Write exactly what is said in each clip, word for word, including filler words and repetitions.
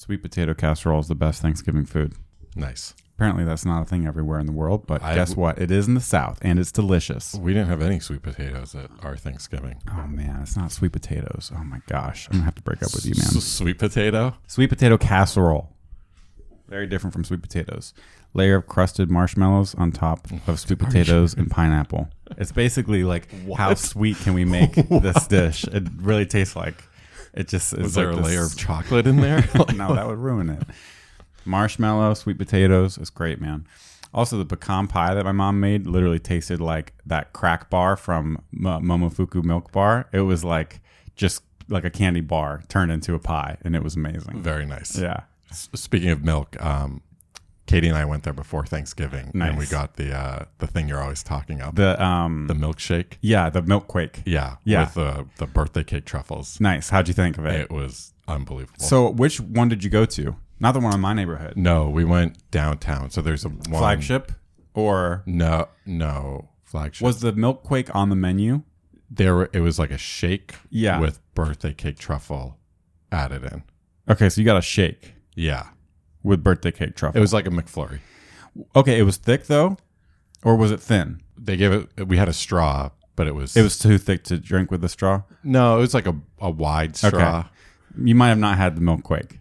Sweet potato casserole is the best Thanksgiving food. Nice. Apparently that's not a thing everywhere in the world, but I- guess what? It is in the South, and it's delicious. We didn't have any sweet potatoes at our Thanksgiving. Oh, man, it's not sweet potatoes. Oh, my gosh. I'm going to have to break up with you, man. S- sweet potato? Sweet potato casserole. Very different from sweet potatoes. Layer of crusted marshmallows on top of sweet potatoes and pineapple. It's basically like, What? how sweet can we make this dish? It really tastes like, it just is. Was there like a this- layer of chocolate in there? No, that would ruin it. Marshmallow, sweet potatoes. It's great, man. Also, the pecan pie that my mom made literally tasted like that crack bar from M- Momofuku Milk Bar. It was like just like a candy bar turned into a pie, and it was amazing. Very nice. Yeah. S- Speaking of milk, um, Katie and I went there before Thanksgiving, Nice. and we got the uh, the thing you're always talking about, The um the milkshake. yeah, the milk quake. Yeah, Yeah. with the the birthday cake truffles. Nice. How'd you think of it? It was unbelievable. So, which one did you go to? Not the one in my neighborhood. no, we went downtown. So there's a one, Flagship, or No, no flagship. was the milk quake on the menu? there? Were, it was like a shake. Yeah. with birthday cake truffle added in. Okay, so you got a shake Yeah, with birthday cake truffle. it was like a McFlurry. Okay, it was thick though, or was it thin? They gave it. We had a straw, but it was. It was too thick to drink with the straw. no. It was like a, a wide straw. Okay. You might have not had the milk quake.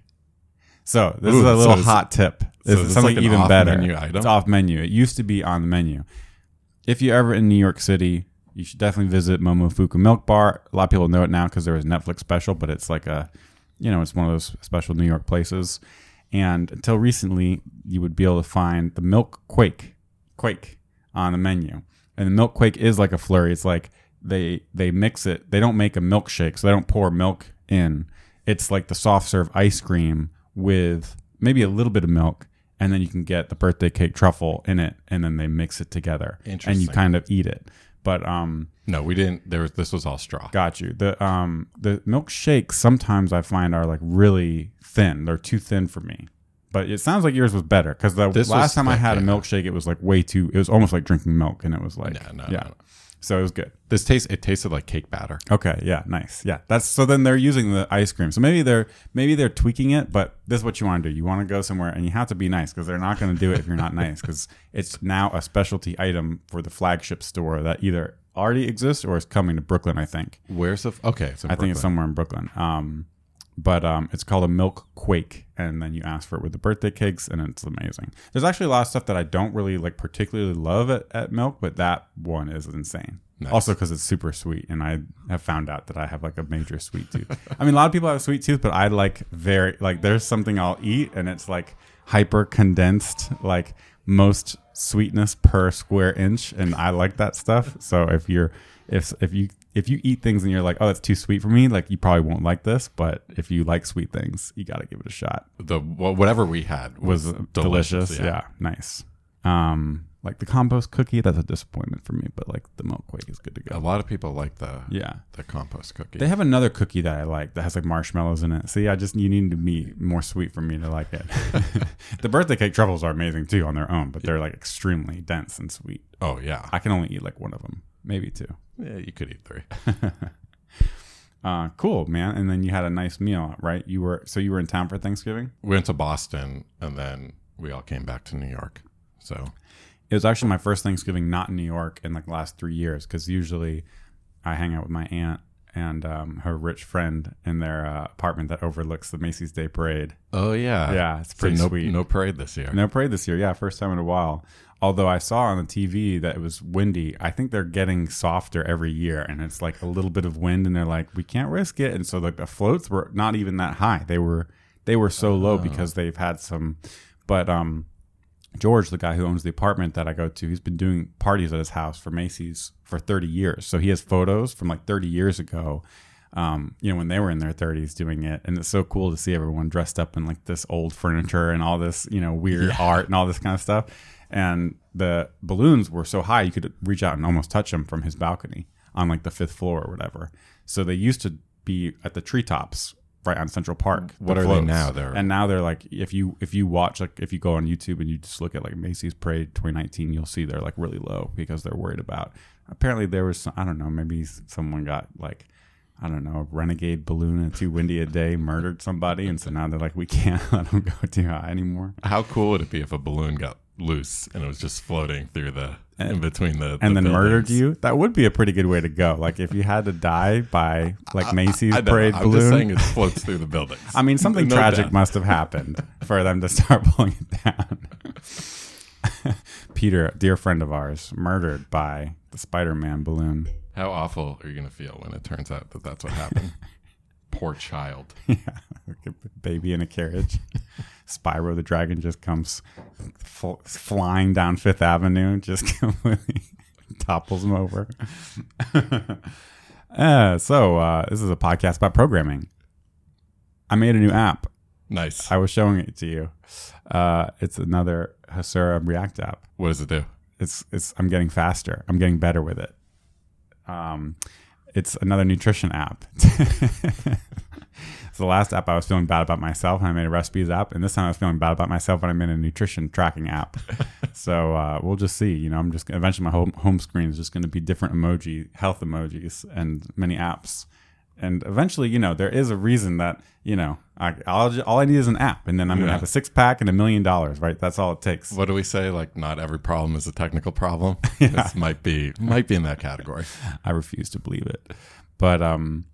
So this Ooh, is a so little it's- hot tip. so This it's is something like an even better. off-menu item? It's off menu. It used to be on the menu. If you're ever in New York City, you should definitely visit Momofuku Milk Bar. A lot of people know it now because there was a Netflix special, but it's like a, you know, it's one of those special New York places. And until recently, you would be able to find the milk quake, quake on the menu. And the milk quake is like a flurry. It's like they they mix it. They don't make a milkshake, so they don't pour milk in. It's like the soft serve ice cream with maybe a little bit of milk, and then you can get the birthday cake truffle in it, and then they mix it together, and you Interesting. kind of eat it. But um, No, we didn't. There was. This was all straw. got you. The um the milkshakes sometimes I find are like really thin. They're too thin for me. But it sounds like yours was better because the This last was time I thick, had a yeah. milkshake, it was like way too. It was almost like drinking milk, and it was like No, no, yeah. no, no. So it was good. This taste. It tasted like cake batter. Okay, yeah, nice. Yeah, that's so. Then they're using the ice cream. So maybe they're maybe they're tweaking it. But this is what you want to do. You want to go somewhere, and you have to be nice because they're not going to do it if you're not nice. Because it's now a specialty item for the flagship store that either already exists or is coming to Brooklyn. I think. Where's the? Okay, it's in I think it's Brooklyn. somewhere in Brooklyn. Um, but um, it's called a milk quake, and then you ask for it with the birthday cakes, and it's amazing. There's actually a lot of stuff that I don't really like particularly love at, at milk, but that one is insane. Nice. Also because it's super sweet, and I have found out that I have like a major sweet tooth. I mean, a lot of people have a sweet tooth, but I like very like there's something I'll eat, and it's like hyper condensed, like most sweetness per square inch, and I like that stuff. So if you're if if you if you eat things and you're like, oh, that's too sweet for me, like you probably won't like this. But if you like sweet things, you got to give it a shot. The wh- whatever we had Was was, delicious, delicious. yeah. nice. Um, like the compost cookie, that's a disappointment for me, but like the milk quake is good to A go. lot of people like the Yeah. the compost cookie. They have another cookie that I like that has like marshmallows in it. See, I just you need to be more sweet for me to like it. The birthday cake truffles are amazing too on their own, but they're like extremely dense and sweet. oh yeah. I can only eat like one of them, maybe two. Yeah, you could eat three. Uh, cool, man. And then you had a nice meal, right? You were so you were in town for Thanksgiving. We went to Boston, and then we all came back to New York. So It was actually my first Thanksgiving not in New York in like the last three years because usually I hang out with my aunt and um, her rich friend in their uh, apartment that overlooks the Macy's Day Parade. oh yeah, Yeah, it's So pretty no, sweet. No parade this year. No parade this year. Yeah, first time in a while. Although I saw on the T V that it was windy. I think they're getting softer every year, and it's like a little bit of wind, and they're like, we can't risk it. And so like the floats were not even that high. They were they were so low because they've had some. But um, George, the guy who owns the apartment that I go to, he's been doing parties at his house for Macy's for thirty years. So he has photos from like thirty years ago. Um, you know, when they were in their thirties doing it. And it's so cool to see everyone dressed up in like this old furniture and all this, you know, weird Yeah. art and all this kind of stuff. And the balloons were so high, you could reach out and almost touch them from his balcony on like the fifth floor or whatever. So they used to be at the treetops right on Central Park. What the are they floats. now? They're- And now they're like, if you if you watch, like if you go on YouTube and you just look at like Macy's Parade twenty nineteen, you'll see they're like really low because they're worried about, apparently there was, some, I don't know, maybe someone got like I don't know, a renegade balloon and too windy a day murdered somebody, and so now they're like, we can't let them go too high anymore. How cool would it be if a balloon got loose and it was just floating through the And- in between the And the then murdered buildings? you? That would be a pretty good way to go. Like if you had to die by like Macy's I know, parade I'm balloon. just saying it floats through the buildings. I mean, something No tragic doubt. must have happened for them to start pulling it down. Peter, a dear friend of ours, murdered by the Spider-Man balloon. How awful are you going to feel when it turns out that that's what happened? Poor child. Yeah, like a baby in a carriage. Spyro the Dragon just comes fl- flying down Fifth Avenue, just completely topples him over. uh, so uh, this is a podcast about programming. I made a new app. Nice. I was showing it to you. Uh, it's another Hasura React app. What does it do? It's it's. I'm getting faster. I'm getting better with it. Um, it's another nutrition app. So the last app I was feeling bad about myself, and I made a recipes app, and this time I was feeling bad about myself, and I made a nutrition tracking app. So uh, we'll just see. You know, I'm just eventually my home home screen is just going to be different emoji, health emojis, and many apps. And eventually, you know, there is a reason that, you know, I, I'll, ju- all I need is an app, and then I'm going to Yeah. have a six pack and a million dollars, right? That's all it takes. What do we say? Like, not every problem is a technical problem. This might be might be in that category. I refuse to believe it. But um,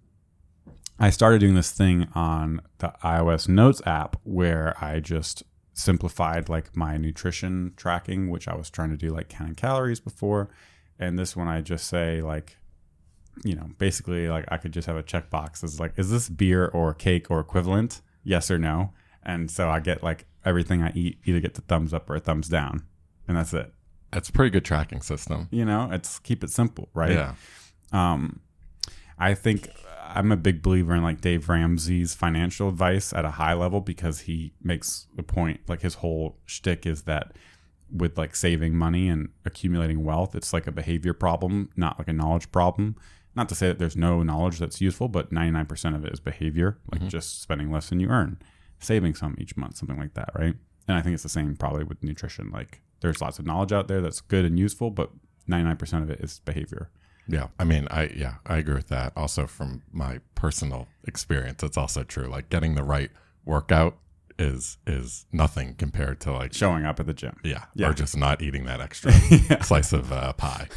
I started doing this thing on the iOS Notes app where I just simplified like my nutrition tracking, which I was trying to do like counting calories before. And this one I just say like, you know, basically like I could just have a checkbox that's like, is this beer or cake or equivalent? Yes or no. And so I get like everything I eat either get the thumbs up or a thumbs down. And that's it. That's a pretty good tracking system. You know, it's keep it simple, right? Yeah. Um, I think I'm a big believer in like Dave Ramsey's financial advice at a high level because he makes the point, like his whole shtick is that with like saving money and accumulating wealth, it's like a behavior problem, not like a knowledge problem. Not to say that there's no knowledge that's useful, but ninety-nine percent of it is behavior, like Mm-hmm. just spending less than you earn, saving some each month, something like that, right? And I think it's the same probably with nutrition. Like there's lots of knowledge out there that's good and useful, but ninety-nine percent of it is behavior. Yeah. I mean, I yeah, I agree with that. Also from my personal experience, it's also true. Like getting the right workout is is nothing compared to like Showing up at the gym. yeah, Yeah. or just not eating that extra slice of uh, pie.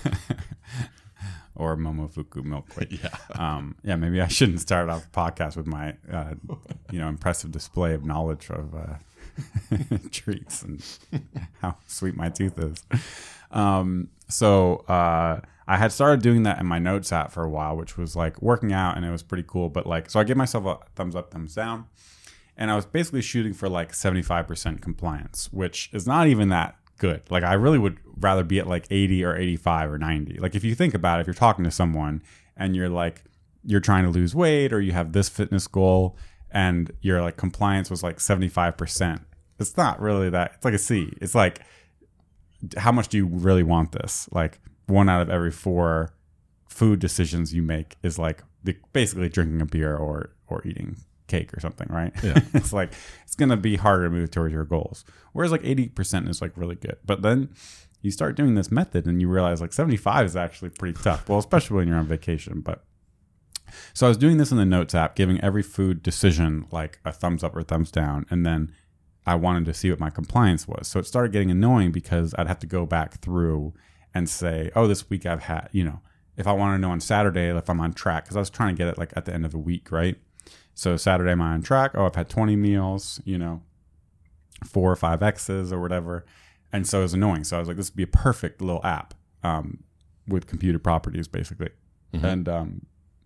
Or Momofuku milk quake. Yeah. Um, yeah, maybe I shouldn't start off a podcast with my, uh, you know, impressive display of knowledge of uh, treats and how sweet my tooth is. Um, so uh, I had started doing that in my notes app for a while, which was like working out, and it was pretty cool. But like, so I gave myself a thumbs up, thumbs down, and I was basically shooting for like seventy-five percent compliance, which is not even that good. Like I really would rather be at like eighty or eighty-five or ninety. Like if you think about it, if you're talking to someone and you're like, you're trying to lose weight or you have this fitness goal and your like compliance was like seventy-five percent, it's not really that. It's like a C. It's like, how much do you really want this? Like one out of every four food decisions you make is like basically drinking a beer or, or eating cake or something, right? Yeah. It's like it's gonna be harder to move towards your goals. Whereas like eighty percent is like really good. But then you start doing this method and you realize like seventy-five is actually pretty tough. Well, especially when you're on vacation. But so I was doing this in the Notes app, giving every food decision like a thumbs up or thumbs down, and then I wanted to see what my compliance was. So it started getting annoying because I'd have to go back through and say, oh, this week I've had, you know, if I want to know on Saturday if I'm on track, because I was trying to get it like at the end of the week, right? So Saturday, am I on track? Oh, I've had twenty meals, you know, four or five X's or whatever. And so it was annoying. So I was like, this would be a perfect little app um, with computer properties, basically. Mhm. And um,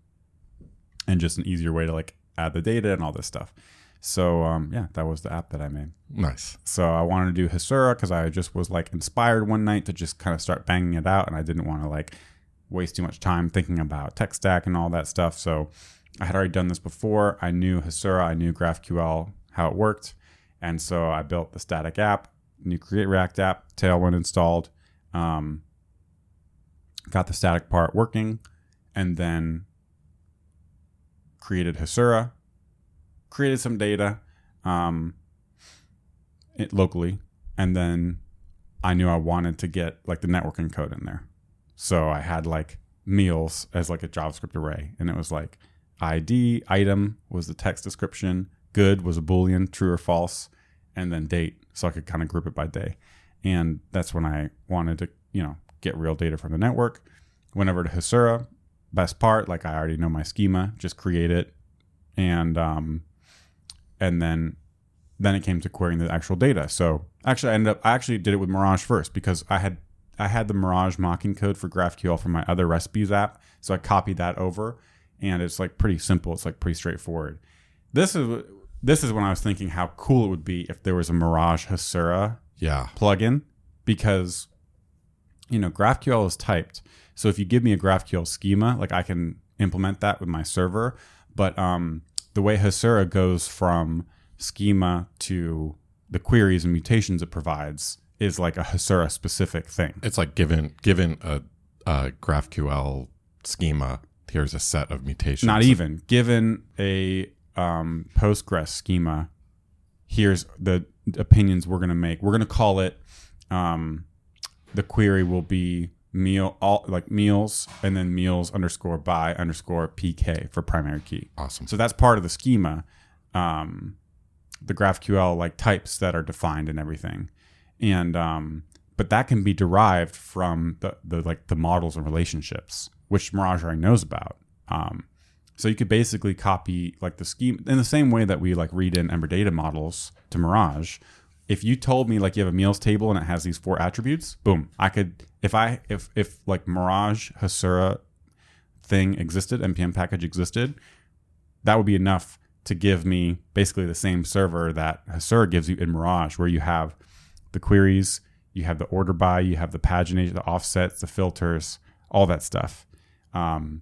and just an easier way to like add the data and all this stuff. So um, yeah, that was the app that I made. Nice. So I wanted to do Hasura because I just was like inspired one night to just kind of start banging it out. And I didn't want to like waste too much time thinking about tech stack and all that stuff. So I had already done this before. I knew Hasura, I knew GraphQL, how it worked. And so I built the static app, new Create React app, Tailwind installed, um, got the static part working, and then created Hasura, created some data um, it, locally, and then I knew I wanted to get like the networking code in there. So I had like meals as like a JavaScript array. And it was like I D, item was the text description, good was a Boolean, true or false, and then date. So I could kind of group it by day. And that's when I wanted to, you know, get real data from the network. Went over to Hasura. Best part, like I already know my schema, just create it. And um, and then then it came to querying the actual data. So actually I ended up, I actually did it with Mirage first because I had I had the Mirage mocking code for GraphQL from my other recipes app. So I copied that over and it's like pretty simple. It's like pretty straightforward. This is this is when I was thinking how cool it would be if there was a Mirage Hasura Yeah. plugin, because you know GraphQL is typed. So if you give me a GraphQL schema, like I can implement that with my server. But um, the way Hasura goes from schema to the queries and mutations it provides is like a Hasura specific thing. It's like given given a, a GraphQL schema, here's a set of mutations. Not even given a um, Postgres schema. Here's the opinions we're going to make. We're going to call it. Um, the query will be meal all like meals and then meals underscore by underscore P K for primary key. Awesome. So that's part of the schema. Um, the GraphQL like types that are defined and everything. And um, but that can be derived from the, the like the models and relationships, which Mirage already knows about. Um, so you could basically copy like the schema in the same way that we like read in Ember data models to Mirage. If you told me like you have a meals table and it has these four attributes, boom, I could if I if if like Mirage Hasura thing existed, N P M package existed, that would be enough to give me basically the same server that Hasura gives you in Mirage, where you have the queries, you have the order by, you have the pagination, the offsets, the filters, all that stuff. Um,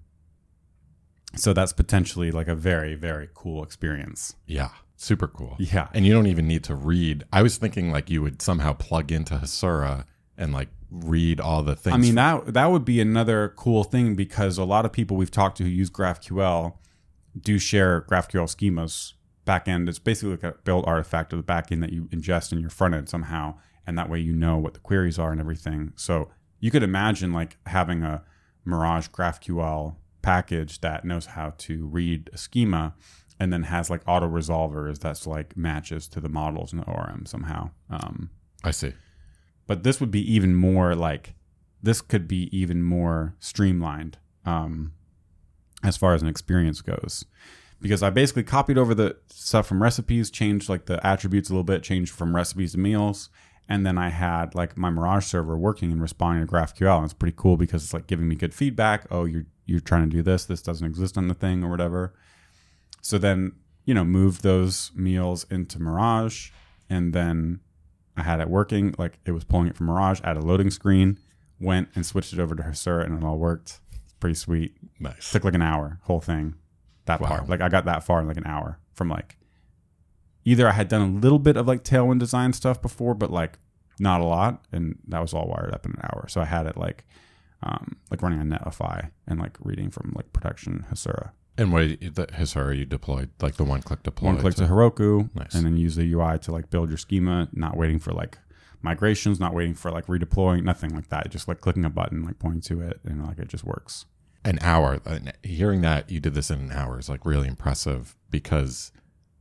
so that's potentially like a very, very cool experience. Yeah. Super cool. Yeah. And you don't even need to read. I was thinking like you would somehow plug into Hasura and like read all the things. I mean, that that would be another cool thing, because a lot of people we've talked to who use GraphQL do share GraphQL schemas backend. It's basically like a build artifact of the backend that you ingest in your front end somehow. And that way you know what the queries are and everything. So you could imagine like having a Mirage GraphQL package that knows how to read a schema and then has like auto resolvers that's like matches to the models in the O R M somehow. Um, I see. but this would be even more like, this could be even more streamlined um, as far as an experience goes. Because I basically copied over the stuff from recipes, changed like the attributes a little bit, changed from recipes to meals. And then I had like my Mirage server working and responding to GraphQL. And it's pretty cool because it's like giving me good feedback. Oh, you're, you're trying to do this. This doesn't exist on the thing or whatever. So then, you know, moved those meals into Mirage, and then I had it working. Like it was pulling it from Mirage, added a loading screen, went and switched it over to Hasura, and it all worked. It's pretty sweet. Nice. Took like an hour, whole thing. That Wow. part. Like I got that far in like an hour from like, either I had done a little bit of like Tailwind design stuff before, but like not a lot. And that was all wired up in an hour. So I had it like, um, like running on Netlify and like reading from like production Hasura. And what the Hasura you deployed, like the one click deploy? One click to Heroku, Nice. and then use the U I to like build your schema, not waiting for like migrations, not waiting for like redeploying, nothing like that. Just like clicking a button, like pointing to it, and like it just works. An hour. Hearing that you did this in an hour is like really impressive, because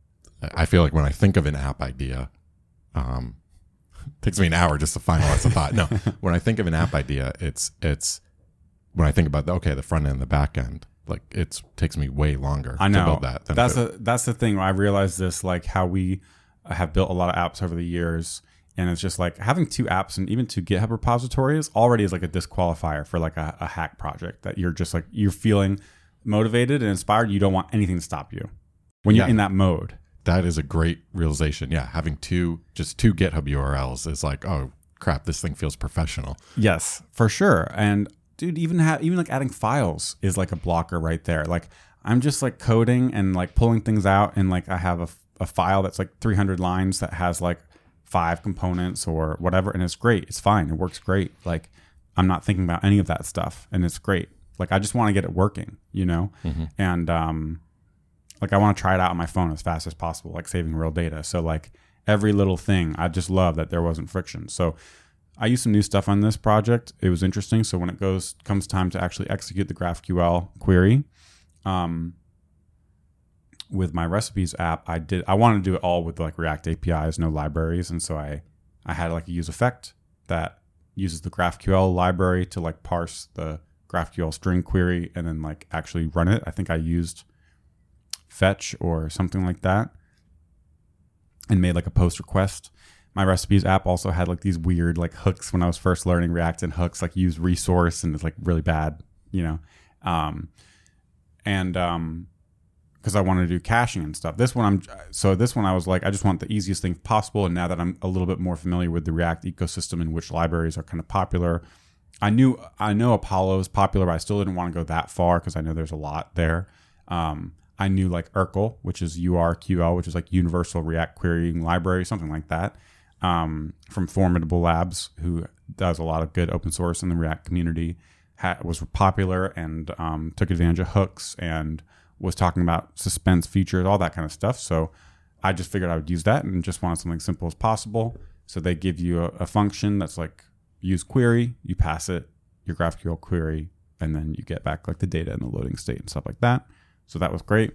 I feel like when I think of an app idea, um, it takes me an hour just to finalize the thought. No, when I think of an app idea, it's it's when I think about the, okay, the front end, the back end, like it takes me way longer I know. to build that. than That's to- the that's the thing. I realized this, like how we have built a lot of apps over the years, and it's just like having two apps and even two GitHub repositories already is like a disqualifier for like a, a hack project that you're just like, you're feeling motivated and inspired. You don't want anything to stop you when you're Yeah. in that mode. That is a great realization. Yeah, having two, just two GitHub U R Ls is like, oh crap, this thing feels professional. Yes, for sure. And dude, even have even like adding files is like a blocker right there. Like I'm just like coding and like pulling things out, and like I have a, a file that's like three hundred lines that has like five components or whatever, and it's great. It's fine. It works great. Like I'm not thinking about any of that stuff, and it's great. Like I just want to get it working, you know? Mm-hmm. And um like I want to try it out on my phone as fast as possible, like saving real data. So like every little thing, I just love that there wasn't friction. So I used some new stuff on this project. It was interesting. So when it goes comes time to actually execute the GraphQL query, um, with my recipes app, I did I wanted to do it all with like React A P Is, no libraries, and so I I had like a use effect that uses the GraphQL library to like parse the GraphQL string query and then like actually run it. I think I used Fetch or something like that and made like a post request. My recipes app also had like these weird like hooks when I was first learning React, and hooks like use resource and it's like really bad, you know. Um, and um, because I wanted to do caching and stuff. This one I'm so this one I was like I just want the easiest thing possible. And now that I'm a little bit more familiar with the React ecosystem and which libraries are kind of popular, I knew I know Apollo is popular, but I still didn't want to go that far because I know there's a lot there. Um, I knew like Urql, which is U R Q L, which is like Universal React Querying Library, something like that. Um, from Formidable Labs, who does a lot of good open source in the React community, ha- was popular and um, took advantage of hooks and was talking about suspense features, all that kind of stuff. So I just figured I would use that and just wanted something simple as possible. So they give you a, a function that's like use query, you pass it your GraphQL query, and then you get back like the data and the loading state and stuff like that. So that was great.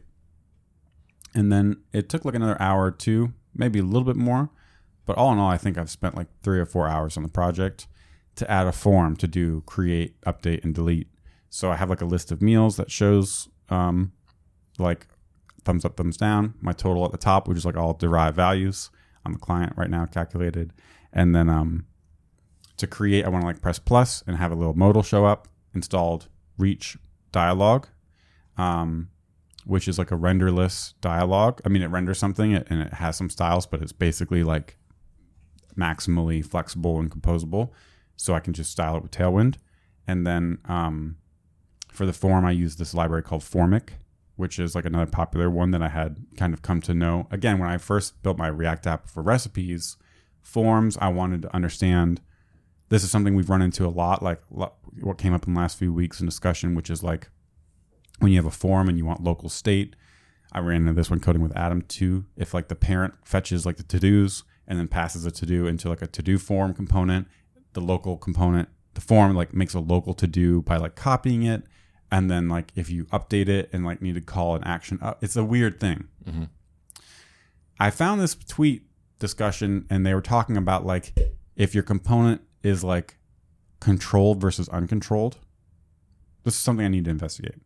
And then it took like another hour or two, maybe a little bit more. But all in all, I think I've spent like three or four hours on the project to add a form to do create, update, and delete. So I have like a list of meals that shows um, like thumbs up, thumbs down, my total at the top, which is like all derived values on the client right now calculated. And then um, to create, I want to like press plus and have a little modal show up, installed reach dialog, um, which is like a renderless dialog. I mean, it renders something and it has some styles, but it's basically like maximally flexible and composable, so I can just style it with Tailwind. And then um, for the form, I use this library called Formic, which is like another popular one that I had kind of come to know. Again, when I first built my React app for recipes, forms, I wanted to understand, this is something we've run into a lot, like what came up in the last few weeks in discussion, which is like when you have a form and you want local state. I ran into this one coding with Atom too. If like the parent fetches like the to-dos and then passes a to-do into like a to-do form component, the local component, the form like makes a local to-do by like copying it. And then like if you update it and like need to call an action up, it's a weird thing. Mm-hmm. I found this tweet discussion and they were talking about like if your component is like controlled versus uncontrolled. This is something I need to investigate.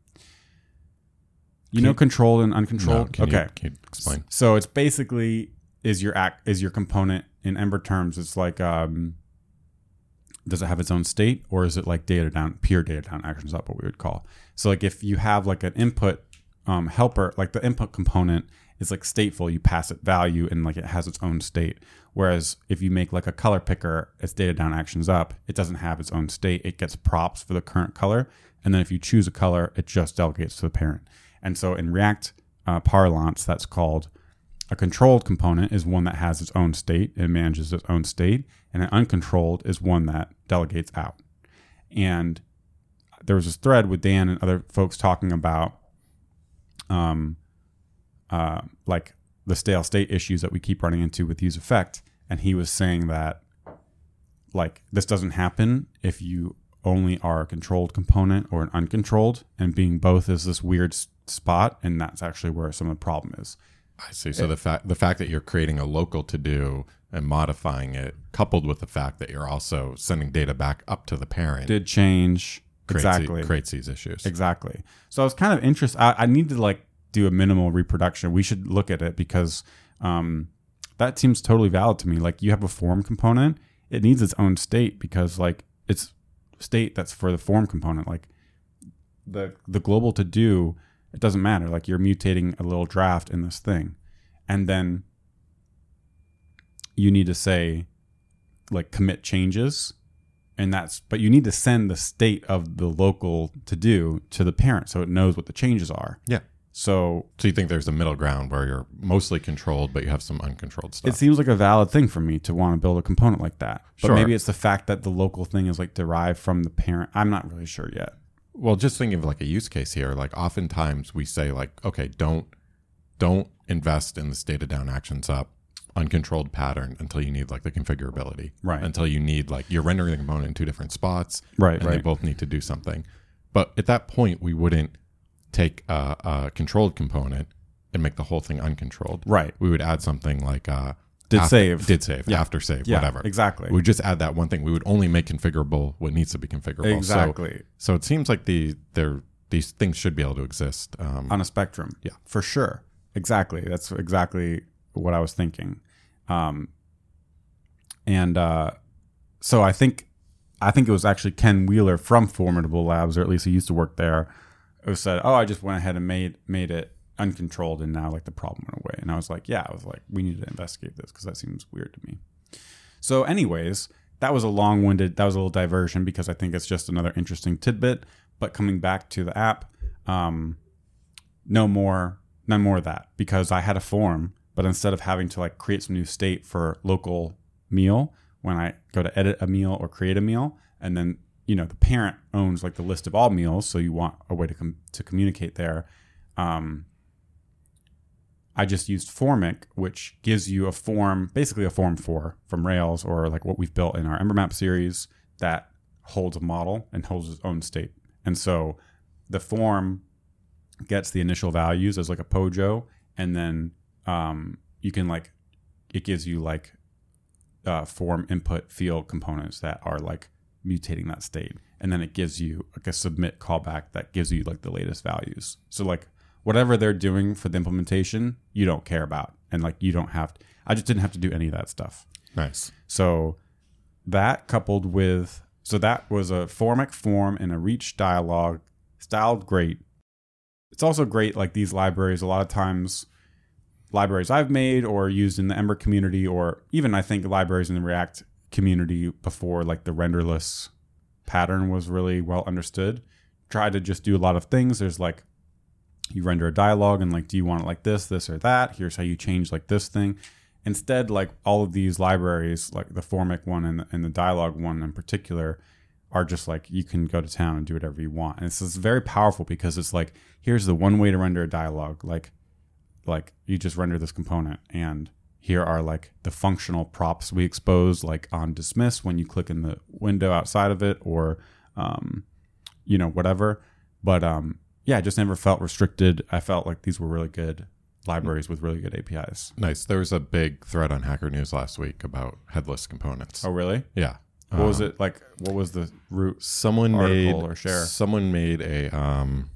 You can know, controlled and uncontrolled. No, can okay, you, can you explain? So it's basically is your act is your component in Ember terms. It's like um, does it have its own state, or is it like data down, pure data down actions up, what we would call. So like if you have like an input um, helper, like the input component is like stateful, you pass it value and like it has its own state. Whereas if you make like a color picker, it's data down actions up. It doesn't have its own state. It gets props for the current color, and then if you choose a color, it just delegates to the parent. And so in React uh, parlance, that's called a controlled component is one that has its own state and manages its own state. And an uncontrolled is one that delegates out. And there was this thread with Dan and other folks talking about um, uh, like the stale state issues that we keep running into with use effect. And he was saying that like this doesn't happen if you only are a controlled component or an uncontrolled, and being both is this weird spot, and that's actually where some of the problem is. I see. So it, the fact the fact that you're creating a local to do and modifying it, coupled with the fact that you're also sending data back up to the parent, did change creates exactly the, creates these issues. Exactly. So I was kind of interested. I, I need to like do a minimal reproduction. We should look at it because um, that seems totally valid to me. Like you have a form component, it needs its own state because like it's state that's for the form component. Like the the global to do, it doesn't matter. Like you're mutating a little draft in this thing, and then you need to say like commit changes, and that's but you need to send the state of the local to do to the parent so it knows what the changes are. Yeah. So so you think there's a middle ground where you're mostly controlled, but you have some uncontrolled stuff. It seems like a valid thing for me to want to build a component like that. But sure. Maybe it's the fact that the local thing is like derived from the parent. I'm not really sure yet. Well, just thinking of like a use case here, like oftentimes we say like, okay, don't don't invest in this data down actions up uncontrolled pattern until you need like the configurability. Right. Until you need like you're rendering the component in two different spots. Right, And right. they both need to do something. But at that point, we wouldn't take a, a controlled component and make the whole thing uncontrolled. Right. We would add something like uh, Did after, save. did save, Yeah. after save, Yeah, whatever. exactly. We would just add that one thing. We would only make configurable what needs to be configurable. Exactly. So, so it seems like the there these things should be able to exist. Um, On a spectrum. Yeah. For sure. Exactly. That's exactly what I was thinking. Um, and uh, so I think I think it was actually Ken Wheeler from Formidable Labs, or at least he used to work there, who said, "Oh, I just went ahead and made made it uncontrolled, and now like the problem went away." And I was like, "Yeah," I was like, "We need to investigate this because that seems weird to me." So, anyways, that was a long-winded, that was a little diversion because I think it's just another interesting tidbit. But coming back to the app, um, no more, none more of that, because I had a form, but instead of having to like create some new state for local meal, when I go to edit a meal or create a meal, and then, you know, the parent owns like the list of all meals, so you want a way to com- to communicate there. Um, I just used Formic, which gives you a form, basically a form for from Rails, or like what we've built in our Ember Map series, that holds a model and holds its own state. And so the form gets the initial values as like a P O J O, and then um, you can like, it gives you like uh, form input field components that are like mutating that state. And then it gives you like a submit callback that gives you like the latest values. So like whatever they're doing for the implementation, you don't care about. And like you don't have to, I just didn't have to do any of that stuff. nice. So that coupled with, so that was a Formic form and a Reach dialog, styled great. It's also great, like these libraries, a lot of times libraries I've made or used in the Ember community, or even I think libraries in the React community before, like the renderless pattern was really well understood. Try to just do a lot of things. There's like, you render a dialog and like, do you want it like this, this, or that? Here's how you change like this thing. Instead, like all of these libraries, like the Formic one and the, and the dialog one in particular, are just like, you can go to town and do whatever you want. And it's, it's very powerful because it's like, here's the one way to render a dialog. Like, like you just render this component, and here are like the functional props we expose, like on dismiss when you click in the window outside of it, or, um, you know, whatever. But um, yeah, I just never felt restricted. I felt like these were really good libraries with really good A P Is. Nice. There was a big thread on Hacker News last week about headless components. Oh, really? Yeah. What was Um, it like? What was the root? Someone article made or share? someone made a um,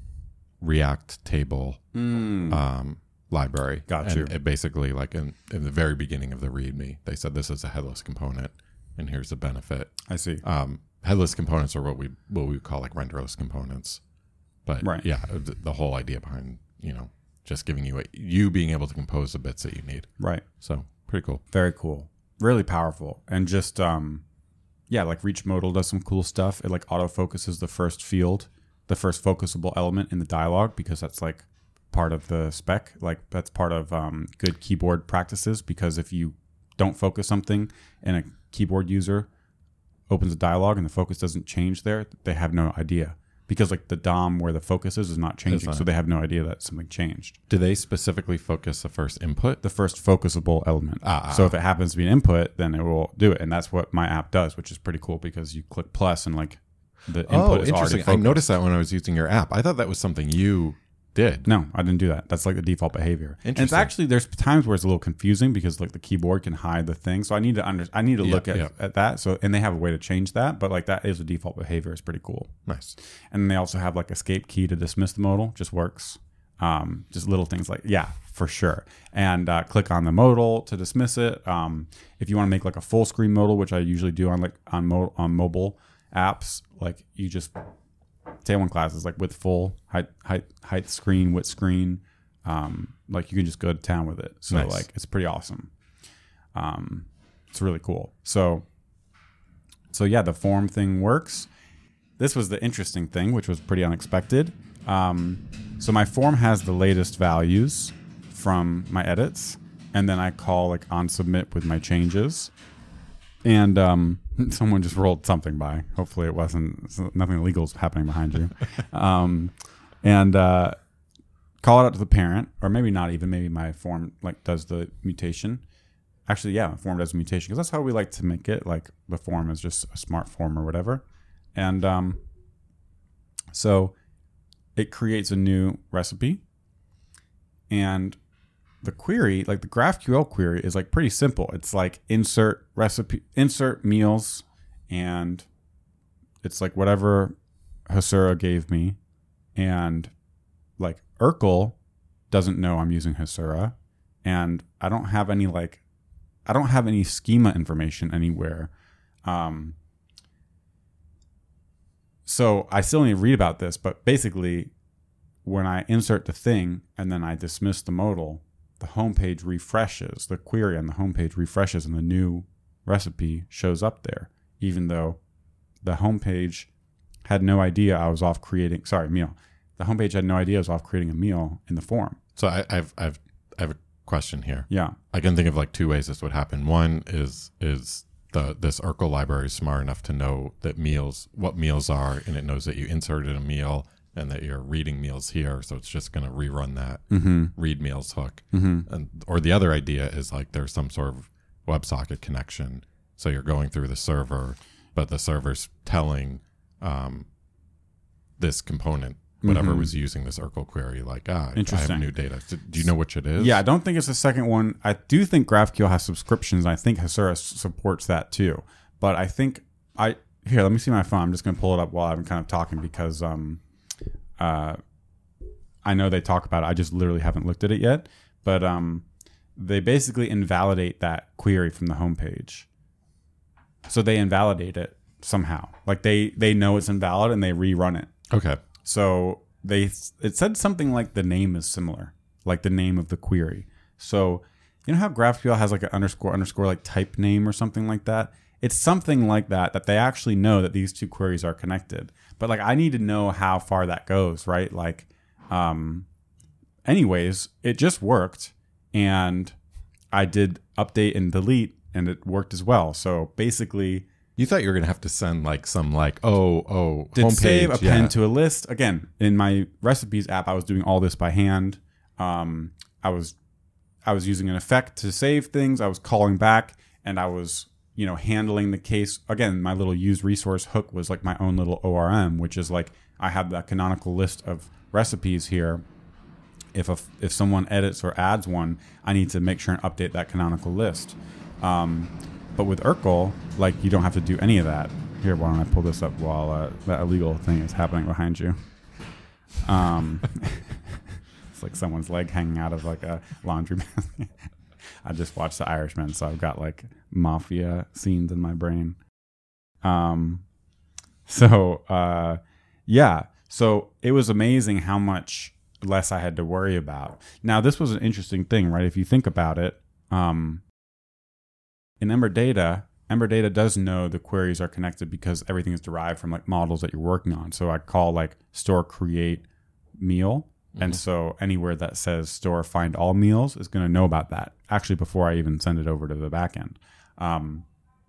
React table Mm. um, library. Got and you. It basically, like in, in the very beginning of the README, they said this is a headless component, and here's the benefit. I see. Um, headless components are what we what we call like renderless components. But Right. yeah, the, the whole idea behind, you know, just giving you a, you being able to compose the bits that you need. Right. So pretty cool. Very cool. Really powerful. And just, um, yeah, like Reach Modal does some cool stuff. It like auto focuses the first field, the first focusable element in the dialog, because that's like part of the spec. Like that's part of um, good keyboard practices, because if you don't focus something and a keyboard user opens a dialog and the focus doesn't change there, they have no idea. Because like the D O M where the focus is is not changing, not. so they have no idea that something changed. Do they specifically focus the first input? The first focusable element. Ah, ah. So if it happens to be an input, then it will do it, and that's what my app does, which is pretty cool because you click plus and like the input Oh, is already interesting. I focused. noticed that when I was using your app. I thought that was something you did. No, I didn't do that. That's like the default behavior. And it's Interesting. actually, there's times where it's a little confusing because like the keyboard can hide the thing. So I need to under I need to Yeah, look at, yeah. at that. So and they have a way to change that, but like that is a default behavior. It's pretty cool. Nice. And they also have like escape key to dismiss the modal. Just works. Um, just little things like, yeah, for sure. And uh, click on the modal to dismiss it. Um, if you want to make like a full screen modal, which I usually do on like on, mo- on mobile apps, like you just Tailwind classes like with full height, height, height screen, width screen. Um, like you can just go to town with it. So Nice. like it's pretty awesome. Um, it's really cool. So, so yeah, the form thing works. This was the interesting thing, which was pretty unexpected. Um, so my form has the latest values from my edits, and then I call like on submit with my changes. And um, someone just rolled something by. Hopefully it wasn't, nothing illegal is happening behind you. um, and uh, call it out to the parent, or maybe not even, maybe my form like does the mutation. actually, yeah, formed as a mutation because that's how we like to make it. Like the form is just a smart form or whatever. And um, so it creates a new recipe. And the query, like the GraphQL query, is like pretty simple. It's like insert recipe, insert meals, and it's like whatever Hasura gave me. And like Urkel doesn't know I'm using Hasura, and I don't have any like I don't have any schema information anywhere. Um, so I still need to read about this, but basically when I insert the thing and then I dismiss the modal, the homepage refreshes, the query on the homepage refreshes and the new recipe shows up there, even though the homepage had no idea I was off creating, sorry, meal. The homepage had no idea I was off creating a meal in the form. So I, I've, I've, I have a question here. Yeah. I can think of like two ways this would happen. One is, is the, this Urkel library is smart enough to know that meals, what meals are, and it knows that you inserted a meal and that you're reading meals here. So it's just going to rerun that Mm-hmm. read meals hook. Mm-hmm. And, or the other idea is like there's some sort of WebSocket connection. So you're going through the server, but the server's telling um, this component, whatever Mm-hmm. was using this Urkel query, like, ah, I Interesting. have new data. So do you know which it is? Yeah, I don't think it's the second one. I do think GraphQL has subscriptions. And I think Hasura s- supports that too. But I think I here. Let me see my phone. I'm just going to pull it up while I'm kind of talking because um, uh, I know they talk about it. I just literally haven't looked at it yet. But um, they basically invalidate that query from the homepage. So they invalidate it somehow. Like they they know it's invalid and they rerun it. Okay. So they it said something like the name is similar, like the name of the query. So you know how GraphQL has like an underscore underscore like type name or something like that? It's something like that, that they actually know that these two queries are connected. But like I need to know how far that goes, right? Like um anyways, it just worked and I did update and delete and it worked as well. So basically You thought you were going to have to send like some like, oh, oh, did homepage. save, yeah. append to a list. Again, in my recipes app, I was doing all this by hand. Um, I was I was using an effect to save things. I was calling back and I was, you know, handling the case. Again, my little use resource hook was like my own little O R M, which is like I have that canonical list of recipes here. If a, if someone edits or adds one, I need to make sure and update that canonical list. Um, But with Urkel, like you don't have to do any of that. Here, why don't I pull this up while uh, that illegal thing is happening behind you? Um, it's like someone's leg hanging out of like a laundry basket. I just watched The Irishman, so I've got like mafia scenes in my brain. Um, so uh, yeah, so it was amazing how much less I had to worry about. Now, this was an interesting thing, right? If you think about it. Um, In Ember Data, Ember Data does know the queries are connected because everything is derived from like models that you're working on. So I call like store create meal. Mm-hmm. And so anywhere that says store find all meals is going to know about that actually before I even send it over to the backend. Um,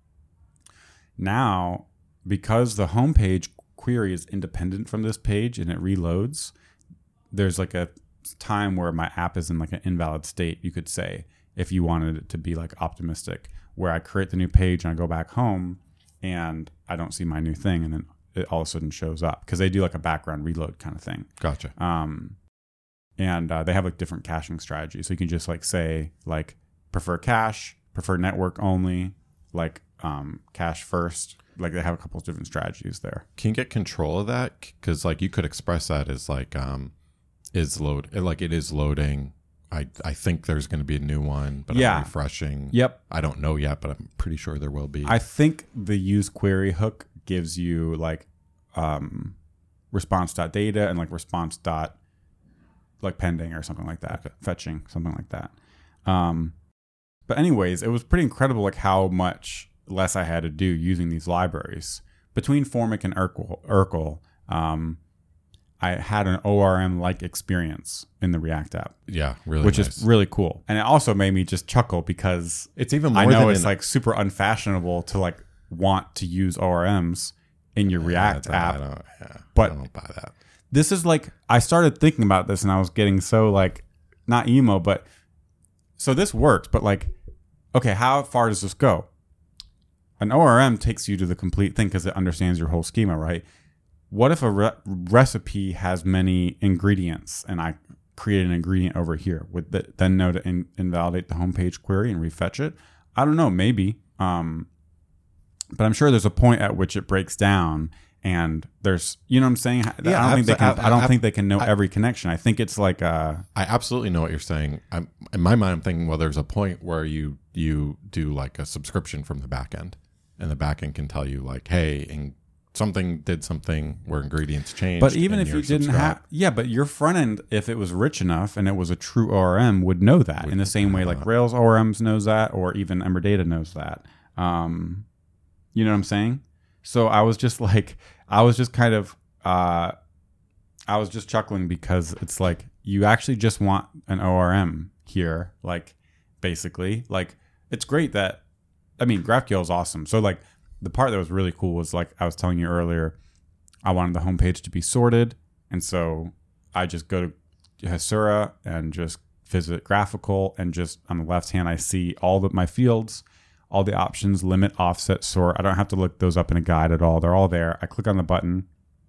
now, because the homepage query is independent from this page and it reloads, there's like a time where my app is in like an invalid state, you could say, if you wanted it to be like optimistic, where I create the new page and I go back home and I don't see my new thing and then it all of a sudden shows up because they do like a background reload kind of thing. Gotcha. Um, and uh, they have like different caching strategies. So you can just like say like prefer cache, prefer network only, like um, cache first. Like they have a couple of different strategies there. Can you get control of that? Because like you could express that as like um, is load like it is loading. I, I think there's going to be a new one, but Yeah. I'm refreshing. Yep. I don't know yet, but I'm pretty sure there will be. I think the use query hook gives you like um, response.data and like response dot like pending or something like that, okay. Fetching, something like that. Um, but anyways, it was pretty incredible like how much less I had to do using these libraries. Between Formic and Urkel, Urkel um, I had an O R M-like experience in the React app. Yeah, really Which nice. is really cool. And it also made me just chuckle because It's even more I know than it's an- like super unfashionable to like want to use O R Ms in your React I, app. I don't, yeah, but- I don't buy that. This is like, I started thinking about this and I was getting so like, not emo, but so this works, but like okay, how far does this go? An O R M takes you to the complete thing because it understands your whole schema, right? What if a re- recipe has many ingredients and I create an ingredient over here? Would that then know to in- invalidate the homepage query and refetch it? I don't know, maybe. Um, but I'm sure there's a point at which it breaks down and there's, you know what I'm saying? Yeah, I don't think they can, I don't think they can know I, every connection. I think it's like a, I absolutely know what you're saying. I'm, in my mind, I'm thinking, well, there's a point where you you do like a subscription from the back end, and the back end can tell you like, hey, and something did something where ingredients changed. But even if you didn't have, yeah, but your front end, if it was rich enough and it was a true O R M, would know that would, in the same way like Rails O R Ms knows that, or even Ember Data knows that. Um, you know what I'm saying? So I was just like, I was just kind of, uh, I was just chuckling because it's like, you actually just want an O R M here. Like, basically, like, it's great that, I mean, GraphQL is awesome. So like the part that was really cool was like, I was telling you earlier, I wanted the homepage to be sorted. And so I just go to Hasura and just visit graphical, and just on the left hand, I see all of my fields, all the options, limit, offset, sort. I don't have to look those up in a guide at all. They're all there. I click on the button.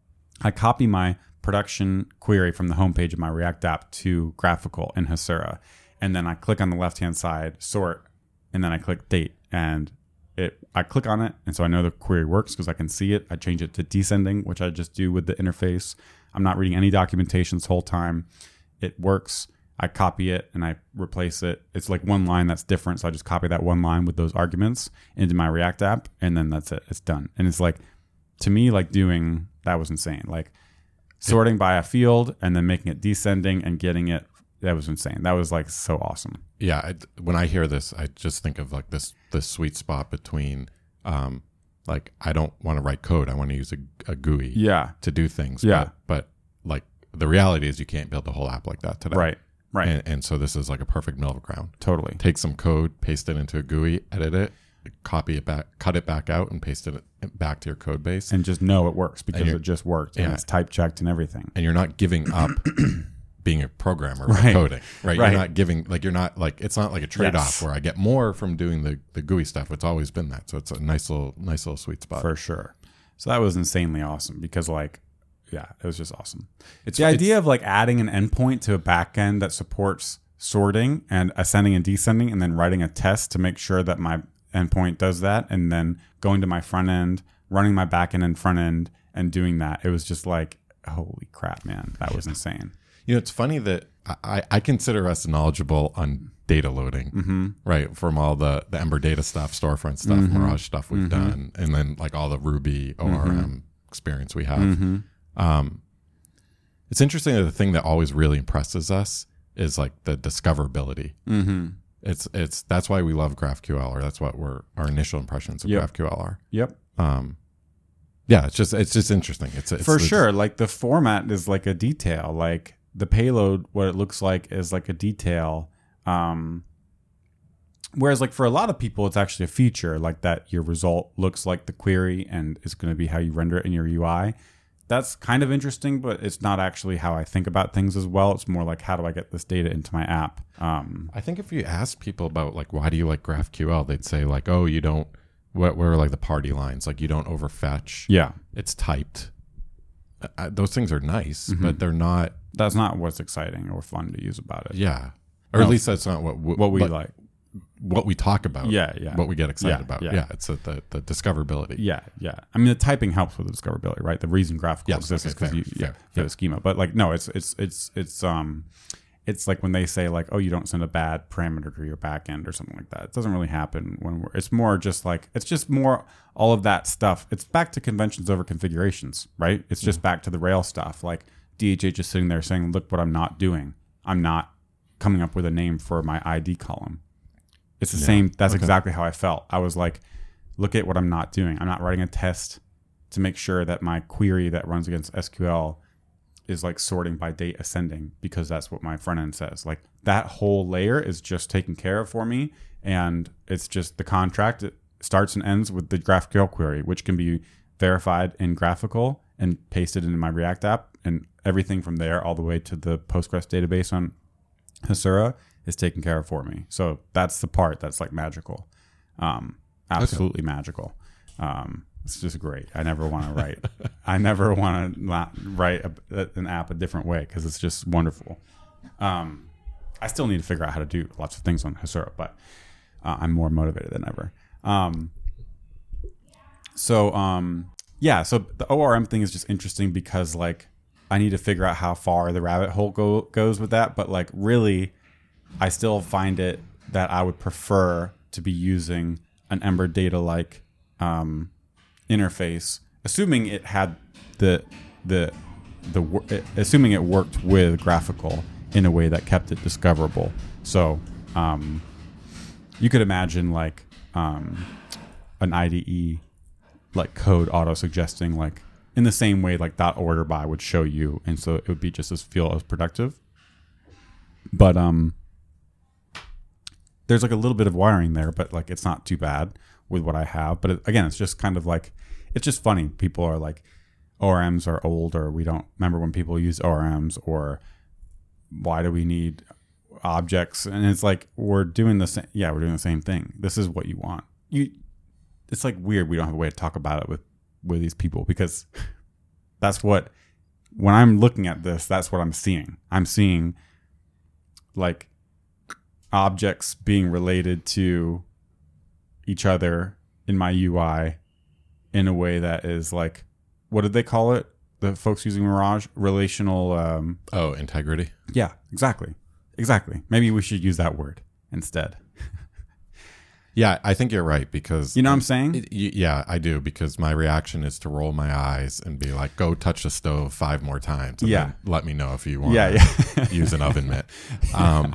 I copy my production query from the homepage of my React app to graphical in Hasura. And then I click on the left-hand side, sort, and then I click date. And it, I click on it. And so I know the query works because I can see it. I change it to descending, which I just do with the interface. I'm not reading any documentation this whole time. It works. I copy it and I replace it. It's like one line that's different. So I just copy that one line with those arguments into my React app, and then that's it. It's done. And it's like, to me, like doing, that was insane. Like sorting by a field and then making it descending and getting it. That was insane. That was like so awesome. Yeah. I, when I hear this, I just think of like this, this sweet spot between, um, like, I don't want to write code. I want to use a, a G U I yeah. to do things. Yeah. But, but like the reality is you can't build a whole app like that today. Right. Right. And, and so this is like a perfect middle ground. Totally. Take some code, paste it into a G U I, edit it, copy it back, cut it back out, and paste it back to your code base. And just know it works because it just worked. And yeah. it's type checked and everything. And you're not giving up being a programmer right. or coding, right? right? You're not giving, like, you're not, like, it's not like a trade-off yes. where I get more from doing the, the G U I stuff. It's always been that. So it's a nice little, nice little sweet spot. For sure. So that was insanely awesome because, like, yeah, it was just awesome. It's the it's, idea of like adding an endpoint to a backend that supports sorting and ascending and descending, and then writing a test to make sure that my endpoint does that, and then going to my front end, running my backend and front end, and doing that. It was just like, holy crap, man, that was insane. You know, it's funny that I, I consider us knowledgeable on data loading, mm-hmm. right? From all the, the Ember Data stuff, storefront stuff, mm-hmm. Mirage stuff we've mm-hmm. done, and then like all the Ruby O R M mm-hmm. experience we have. Mm-hmm. Um, it's interesting that the thing that always really impresses us is like the discoverability. Mm-hmm. It's it's that's why we love GraphQL, or that's what we're our initial impressions of yep. GraphQL are. Yep. Um, yeah, it's just it's just interesting. It's, it's for it's, sure. Like the format is like a detail. Like the payload, what it looks like is like a detail. Um, whereas like for a lot of people, it's actually a feature, like that your result looks like the query and is going to be how you render it in your U I. That's kind of interesting, but it's not actually how I think about things as well. It's more like, how do I get this data into my app? Um, I think if you ask people about like, why do you like GraphQL? They'd say like, oh, you don't, what were like the party lines? Like you don't overfetch. Yeah. It's typed. Uh, those things are nice, mm-hmm. but they're not. That's not what's exciting or fun to use about it. Yeah. Or no, at least that's not what, what, what we what, like. What we talk about. Yeah, yeah. What we get excited yeah, about. Yeah, yeah it's a, the, the discoverability. Yeah, yeah. I mean, the typing helps with the discoverability, right? The reason GraphQL yes, exists okay, is because fair, you, fair, yeah, fair. you have a schema. But like, no, it's it's it's it's um, it's like when they say like, oh, you don't send a bad parameter to your backend or something like that. It doesn't really happen when we're. It's more just like it's just more all of that stuff. It's back to conventions over configurations, right? It's just mm-hmm. back to the Rails stuff. Like D H H is sitting there saying, look what I'm not doing. I'm not coming up with a name for my I D column. It's the yeah. same. That's okay. exactly how I felt. I was like, look at what I'm not doing. I'm not writing a test to make sure that my query that runs against S Q L is like sorting by date ascending, because that's what my front end says. Like that whole layer is just taken care of for me. And it's just the contract. It starts and ends with the GraphQL query, which can be verified in graphical and pasted into my React app, and everything from there all the way to the Postgres database on Hasura is taken care of for me. So that's the part that's like magical. Um, absolutely okay. magical. Um, it's just great. I never want to write. I never want to not write a, an app a different way because it's just wonderful. Um, I still need to figure out how to do lots of things on Hasura, but uh, I'm more motivated than ever. Um, so um, yeah, so the O R M thing is just interesting because like I need to figure out how far the rabbit hole go, goes with that. But like really, I still find it that I would prefer to be using an Ember data like um, interface, assuming it had the the the assuming it worked with graphical in a way that kept it discoverable. So um, you could imagine like um, an I D E like code auto suggesting like in the same way like dot order by would show you, and so it would be just as feel as productive. But um, there's like a little bit of wiring there, but like it's not too bad with what I have. But it, again, it's just kind of like it's just funny. People are like O R Ms are old, or we don't remember when people use O R Ms, or why do we need objects? And it's like we're doing the same. Yeah, we're doing the same thing. This is what you want. You. It's like weird. We don't have a way to talk about it with with these people because that's what when I'm looking at this, that's what I'm seeing. I'm seeing like objects being related to each other in my U I in a way that is like, what did they call it? The folks using Mirage, relational. Um, oh, integrity. Yeah, exactly. Exactly. Maybe we should use that word instead. Yeah, I think you're right because... You know what I'm saying? It, yeah, I do, because my reaction is to roll my eyes and be like, go touch the stove five more times. And yeah. then let me know if you want yeah, to yeah. use an oven mitt. Um,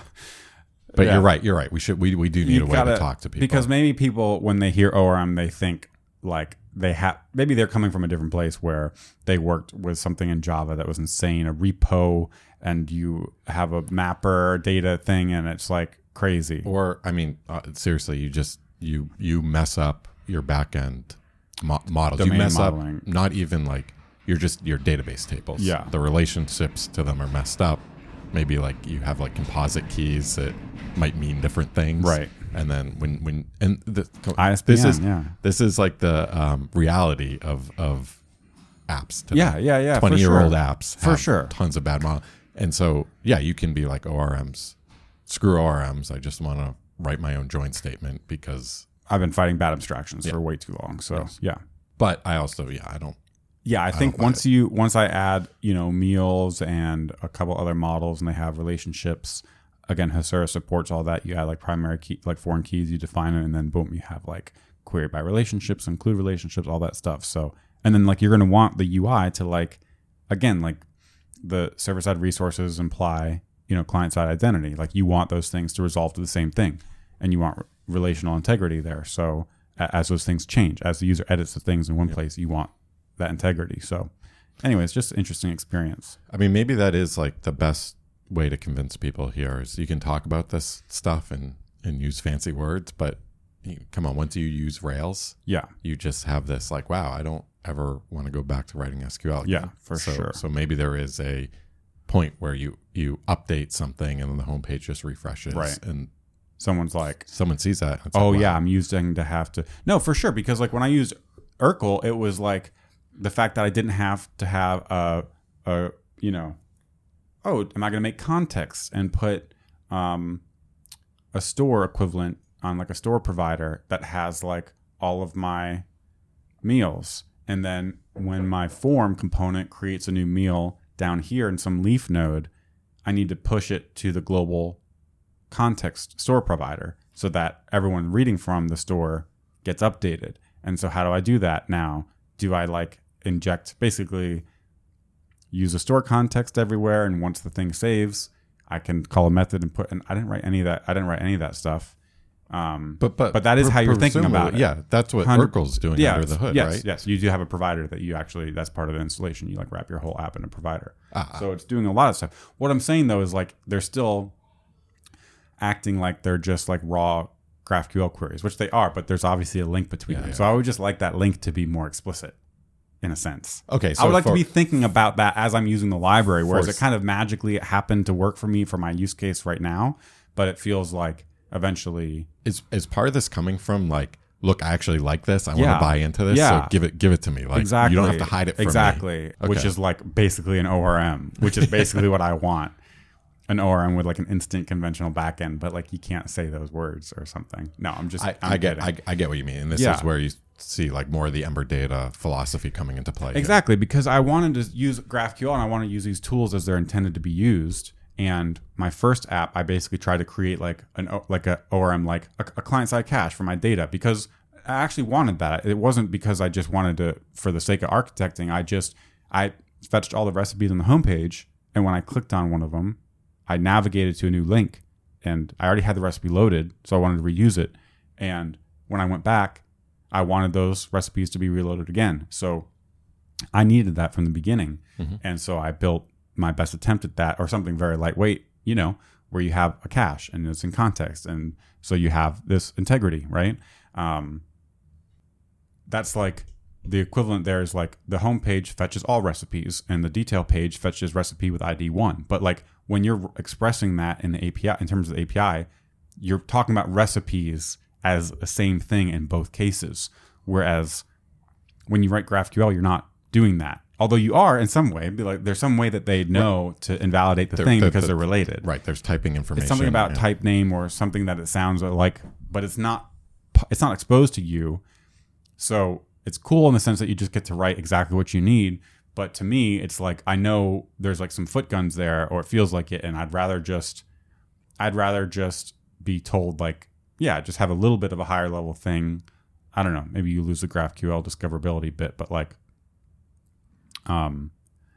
but yeah. you're right. You're right. We should. We, we do need you a way gotta, to talk to people. Because maybe people, when they hear O R M, they think like they have... Maybe they're coming from a different place where they worked with something in Java that was insane, a repo, and you have a mapper data thing, and it's like... crazy. Or I mean, uh, seriously, you just you you mess up your backend mo- models. Domain you mess modeling. up not even like you're just your database tables. Yeah, the relationships to them are messed up. Maybe like you have like composite keys that might mean different things. Right. And then when when and the, I S B N, this is yeah. this is like the um, reality of of apps. Today. Yeah, yeah, yeah. Twenty year sure. old apps for have sure. Tons of bad models, and so yeah, you can be like O R Ms. Screw O R Ms. I just want to write my own join statement because I've been fighting bad abstractions yeah. for way too long. So yes. yeah. But I also yeah I don't. Yeah, I, I think once you once I add you know meals and a couple other models and they have relationships. Again, Hasura supports all that. You add like primary key, like foreign keys, you define it, and then boom, you have like query by relationships, include relationships, all that stuff. So, and then like you're going to want the U I to like, again, like the server side resources imply, you know, client side identity. Like you want those things to resolve to the same thing, and you want re- relational integrity there. So as those things change, as the user edits the things in one yep. place, you want that integrity. So, anyways, just an interesting experience. I mean, maybe that is like the best way to convince people here is you can talk about this stuff and and use fancy words, but you, come on, once you use Rails, yeah, you just have this like, wow, I don't ever want to go back to writing S Q L again. Yeah, for so, sure. So maybe there is a point where you you update something and then the homepage just refreshes, right? And someone's like, someone sees that. Oh like, wow. yeah, I'm using to have to no for sure because like when I used Urkel, it was like the fact that I didn't have to have a a you know. Oh, am I going to make context and put um, a store equivalent on like a store provider that has like all of my meals? And then when my form component creates a new meal down here in some leaf node, I need to push it to the global context store provider so that everyone reading from the store gets updated. And so how do I do that now? Do I like inject basically... use a store context everywhere, and once the thing saves, I can call a method and put. And I didn't write any of that. I didn't write any of that stuff. Um, but but but that is how you're thinking about it. Yeah, that's what Urkel's doing yeah, under the hood, yes, right? Yes, you do have a provider that you actually. That's part of the installation. You like wrap your whole app in a provider. Ah, so it's doing a lot of stuff. What I'm saying though is like they're still acting like they're just like raw GraphQL queries, which they are. But there's obviously a link between yeah, them. Yeah. So I would just like that link to be more explicit. In a sense. Okay. So I would like for, to be thinking about that as I'm using the library, whereas for, it kind of magically happened to work for me for my use case right now. but it feels like eventually Is is part of this coming from like, look, I actually like this. I want Yeah. to buy into this. Yeah. So give it give it to me. Like exactly you don't have to hide it from me. exactly, which Okay. is like basically an O R M, which is basically what I want. An O R M with like an instant conventional backend, but like you can't say those words or something. No, I'm just I, I'm I get kidding. I, I get what you mean. And this Yeah. is where you see like more of the Ember data philosophy coming into play. here. Exactly, because I wanted to use GraphQL and I want to use these tools as they're intended to be used. And my first app, I basically tried to create like an O- like a O R M, like a, a client-side cache for my data, because I actually wanted that. It wasn't because I just wanted to, for the sake of architecting. I just I fetched all the recipes on the homepage, and when I clicked on one of them, I navigated to a new link, and I already had the recipe loaded, so I wanted to reuse it. And when I went back, I wanted those recipes to be reloaded again. So I needed that from the beginning. Mm-hmm. And so I built my best attempt at that, or something very lightweight, you know, where you have a cache and it's in context. And so you have this integrity, right? Um, that's like the equivalent there is like the home page fetches all recipes and the detail page fetches recipe with I D one. But like when you're expressing that in the A P I, in terms of the A P I, you're talking about recipes as the same thing in both cases. Whereas when you write GraphQL, you're not doing that. Although you are in some way, be like there's some way that they know right. to invalidate the they're, thing they're, because they're, they're related. Right. There's typing information. It's something about yeah. type name or something that it sounds like, but it's not it's not exposed to you. So it's cool in the sense that you just get to write exactly what you need. But to me, it's like I know there's like some foot guns there, or it feels like it, and I'd rather just I'd rather just be told like, yeah, just have a little bit of a higher level thing. I don't know. Maybe you lose the GraphQL discoverability bit, but like, um,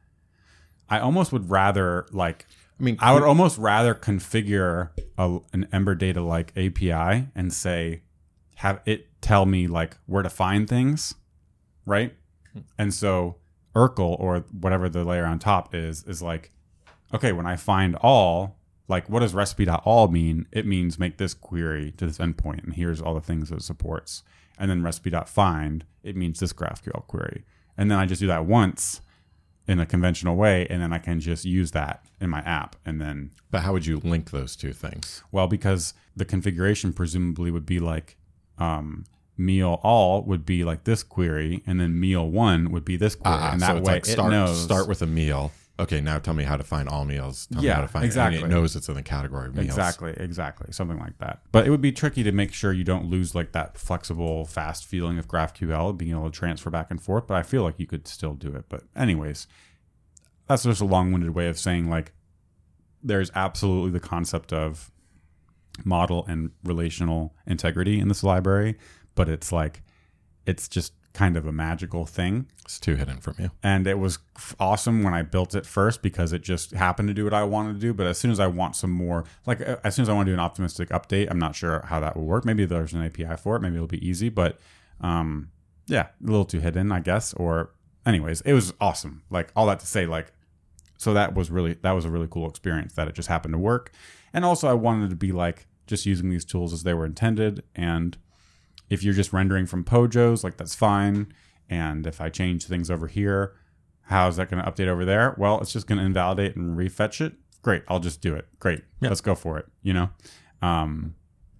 I almost would rather like, I mean, I would almost rather configure a, an Ember Data like A P I and say, have it tell me like where to find things, right? And so Urkel or whatever the layer on top is, is like, okay, when I find all, like what does recipe.all mean? It means make this query to this endpoint, and here's all the things that it supports. And then recipe.find, it means this GraphQL query. And then I just do that once in a conventional way, and then I can just use that in my app. And then, but how would you link those two things? well, because the configuration presumably would be like um, meal all would be like this query, and then meal one would be this query. Uh, and that so it's way like start, it knows. Start with a meal. Okay, now tell me how to find all meals. Tell Yeah, me how to find exactly. And it knows it's in the category of meals. Exactly, exactly. Something like that. But it would be tricky to make sure you don't lose like that flexible, fast feeling of GraphQL, being able to transfer back and forth. But I feel like you could still do it. But anyways, that's just a long-winded way of saying like there's absolutely the concept of model and relational integrity in this library, but it's like it's just kind of a magical thing. It's too hidden from you. And it was f- awesome when I built it first because it just happened to do what I wanted to do. But as soon as I want some more, like uh, as soon as I want to do an optimistic update, I'm not sure how that will work. Maybe there's an A P I for it. Maybe it'll be easy. But um, yeah, a little too hidden, I guess. Or anyways, it was awesome. Like all that to say, like, so that was really, that was a really cool experience that it just happened to work. And also I wanted to be like just using these tools as they were intended. And if you're just rendering from Pojos, like that's fine. And if I change things over here, how is that going to update over there? Well, it's just going to invalidate and refetch it. Great. I'll just do it. Great. Yeah. Let's go for it. You know, um,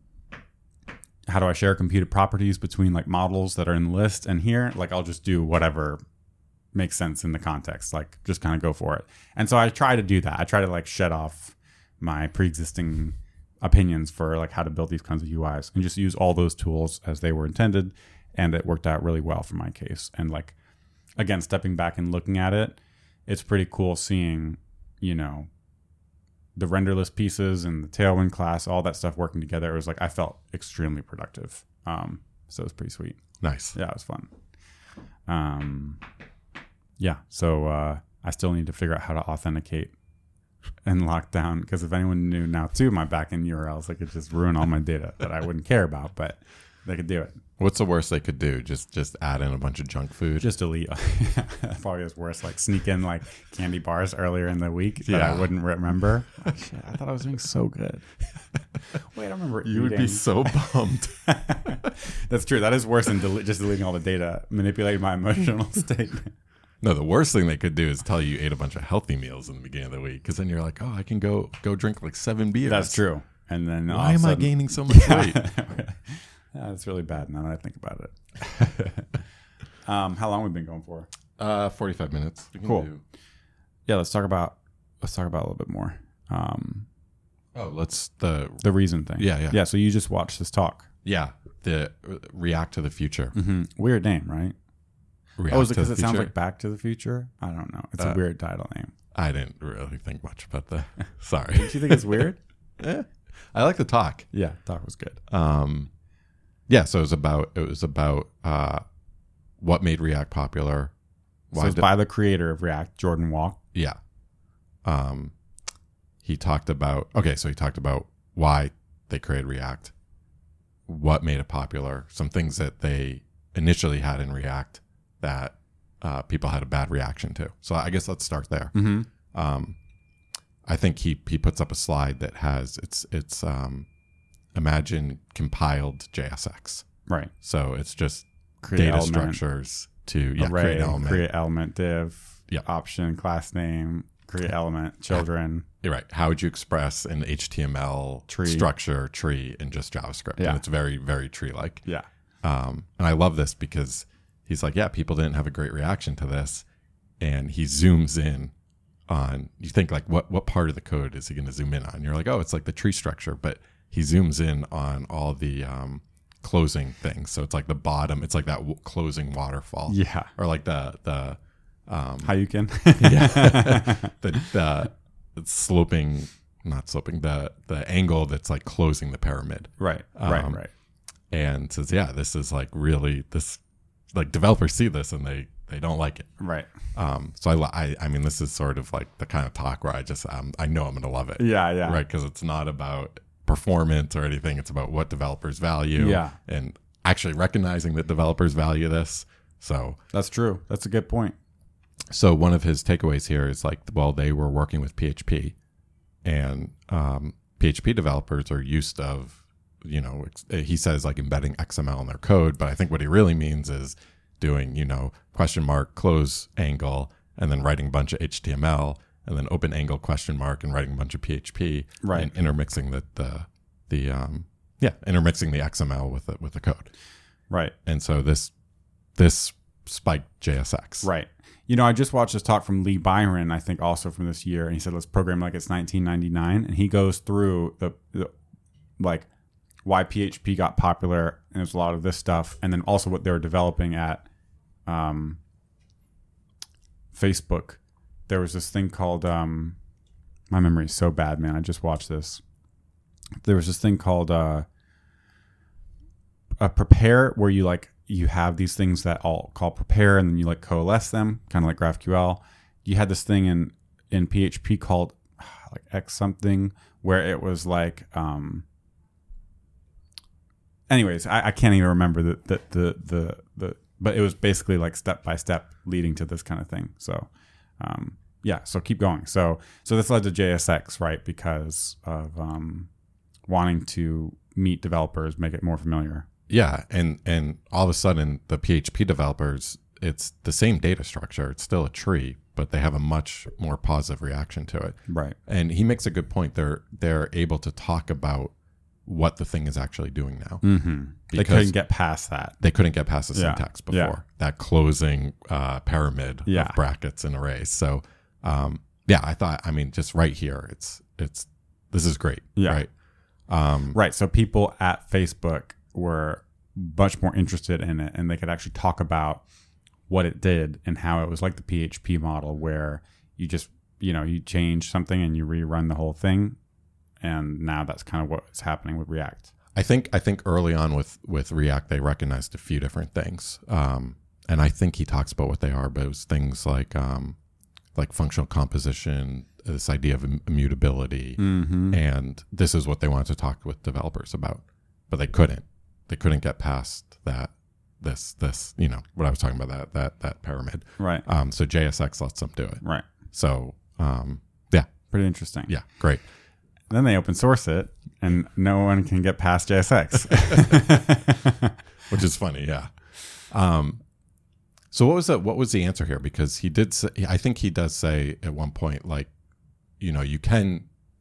how do I share computed properties between like models that are in the list and here? Like I'll just do whatever makes sense in the context, like just kind of go for it. And so I try to do that. I try to like shed off my pre-existing opinions for like how to build these kinds of U Is and just use all those tools as they were intended. And it worked out really well for my case. And like, again, stepping back and looking at it, it's pretty cool seeing, you know, the renderless pieces and the Tailwind class, all that stuff working together. It was like, I felt extremely productive. Um, so it was pretty sweet. Nice. Yeah, it was fun. Um, yeah. So, uh, I still need to figure out how to authenticate and lock down, because if anyone knew now too my backend U R Ls, they could just ruin all my data that I wouldn't care about, but they could do it. What's the worst they could do? Just just add in a bunch of junk food? Just delete. Probably is worse. Like sneak in like candy bars earlier in the week that Yeah. I wouldn't remember. Oh, shit, I thought I was doing so good. Wait, I remember You would be eating. so bummed. That's true. That is worse than dele- just deleting all the data, manipulating my emotional state. No, the worst thing they could do is tell you you ate a bunch of healthy meals in the beginning of the week, because then you're like, oh, I can go go drink like seven beers. That's true. and then all Why of a am I sudden- gaining so much weight? Yeah, it's really bad now that I think about it. um, how long have we been going for? Uh, forty-five minutes. We can Cool. do- Yeah, let's talk about let's talk about a little bit more. Um, Oh, let's the the reason thing. Yeah, yeah. yeah. So you just watched this talk. yeah the uh, React to the Future. Mm-hmm. Weird name, right? React Oh, is it to because the it sounds Future? like Back to the Future? I don't know. It's Uh, a weird title name. I didn't really think much about the. Sorry. Do you think it's weird? Eh, I like the talk. Yeah, talk was good. Um, yeah. So it was about it was about uh, what made React popular. So it's did- by the creator of React, Jordan Walk. Yeah. Um, he talked about, okay, so he talked about why they created React, what made it popular, some things that they initially had in React that uh, people had a bad reaction to. So I guess let's start there. Mm-hmm. Um, I think he, he puts up a slide that has, it's, it's um, imagine compiled J S X. Right. So it's just Create data element, structures to yeah, array, create element. create element div, Yeah. option, class name, create element, children. You're right. How would you express an H T M L Tree. structure tree in just JavaScript? Yeah. And it's very, very tree-like. Yeah. Um, and I love this because he's like, yeah, people didn't have a great reaction to this. And he zooms in on, you think like, what, what part of the code is he going to zoom in on? You're like, oh, it's like the tree structure. But he zooms in on all the um, closing things. So it's like the bottom, it's like that w- closing waterfall. Yeah. Or like the, the, um, How you can. yeah. the, the sloping, not sloping, the the angle that's like closing the pyramid. Right. Right. Um, right. And says, yeah, this is like really this, like developers see this and they they don't like it. Right. Um, so I, li- I I mean, this is sort of like the kind of talk where I just um, I know I'm gonna love it. Yeah. Yeah. Right, because it's not about performance or anything. It's about what developers value. Yeah. And actually recognizing that developers value this. So That's true. That's a good point. So one of his takeaways here is like, well, they were working with P H P, and um, P H P developers are used of, you know, ex- he says like embedding X M L in their code, but I think what he really means is doing, you know, question mark, close angle, and then writing a bunch of H T M L, and then open angle, question mark, and writing a bunch of P H P, Right. and intermixing the the the um yeah, intermixing the X M L with the, with the code, Right. and so this this spiked J S X, Right. You know, I just watched this talk from Lee Byron, I think also from this year, and he said, let's program like it's nineteen ninety-nine. And he goes through the, the like why P H P got popular, and there's a lot of this stuff, and then also what they were developing at um, Facebook. There was this thing called, um, my memory is so bad, man. I just watched this. There was this thing called uh, a prepare, where you like, you have these things that all call prepare, and then you like coalesce them, kind of like GraphQL. You had this thing in in P H P called like X something, where it was like, um, anyways, I, I can't even remember the the, the the the but it was basically like step by step leading to this kind of thing. So, um, yeah. So keep going. So so this led to J S X, right? Because of um, wanting to meet developers, make it more familiar. Yeah, and and all of a sudden the P H P developers, it's the same data structure. It's still a tree, but they have a much more positive reaction to it. Right. And he makes a good point. They're they're able to talk about what the thing is actually doing now. Mm-hmm. They Because- couldn't get past that. They couldn't get past the Yeah, syntax yeah. before that closing uh, pyramid Yeah. of brackets and arrays. So um, yeah, I thought. I mean, just right here, it's it's this is great. Yeah. Right. Um, Right. So people at Facebook were much more interested in it, and they could actually talk about what it did and how it was like the P H P model, where you just, you know, you change something and you rerun the whole thing. And now that's kind of what's happening with React. I think I think early on with with React they recognized a few different things, um, and I think he talks about what they are. But it was things like um, like functional composition, this idea of im- immutability, Mm-hmm. and this is what they wanted to talk with developers about, but they couldn't. They couldn't get past that. This this you know what I was talking about, that that that pyramid. Right. Um, so J S X lets them do it. Right. So um, yeah, Pretty interesting. yeah, great. Then they open source it, and no one can get past J S X. Which is funny, yeah. Um, so what was the what was the answer here? Because he did say, I think he does say at one point, like, you know, you can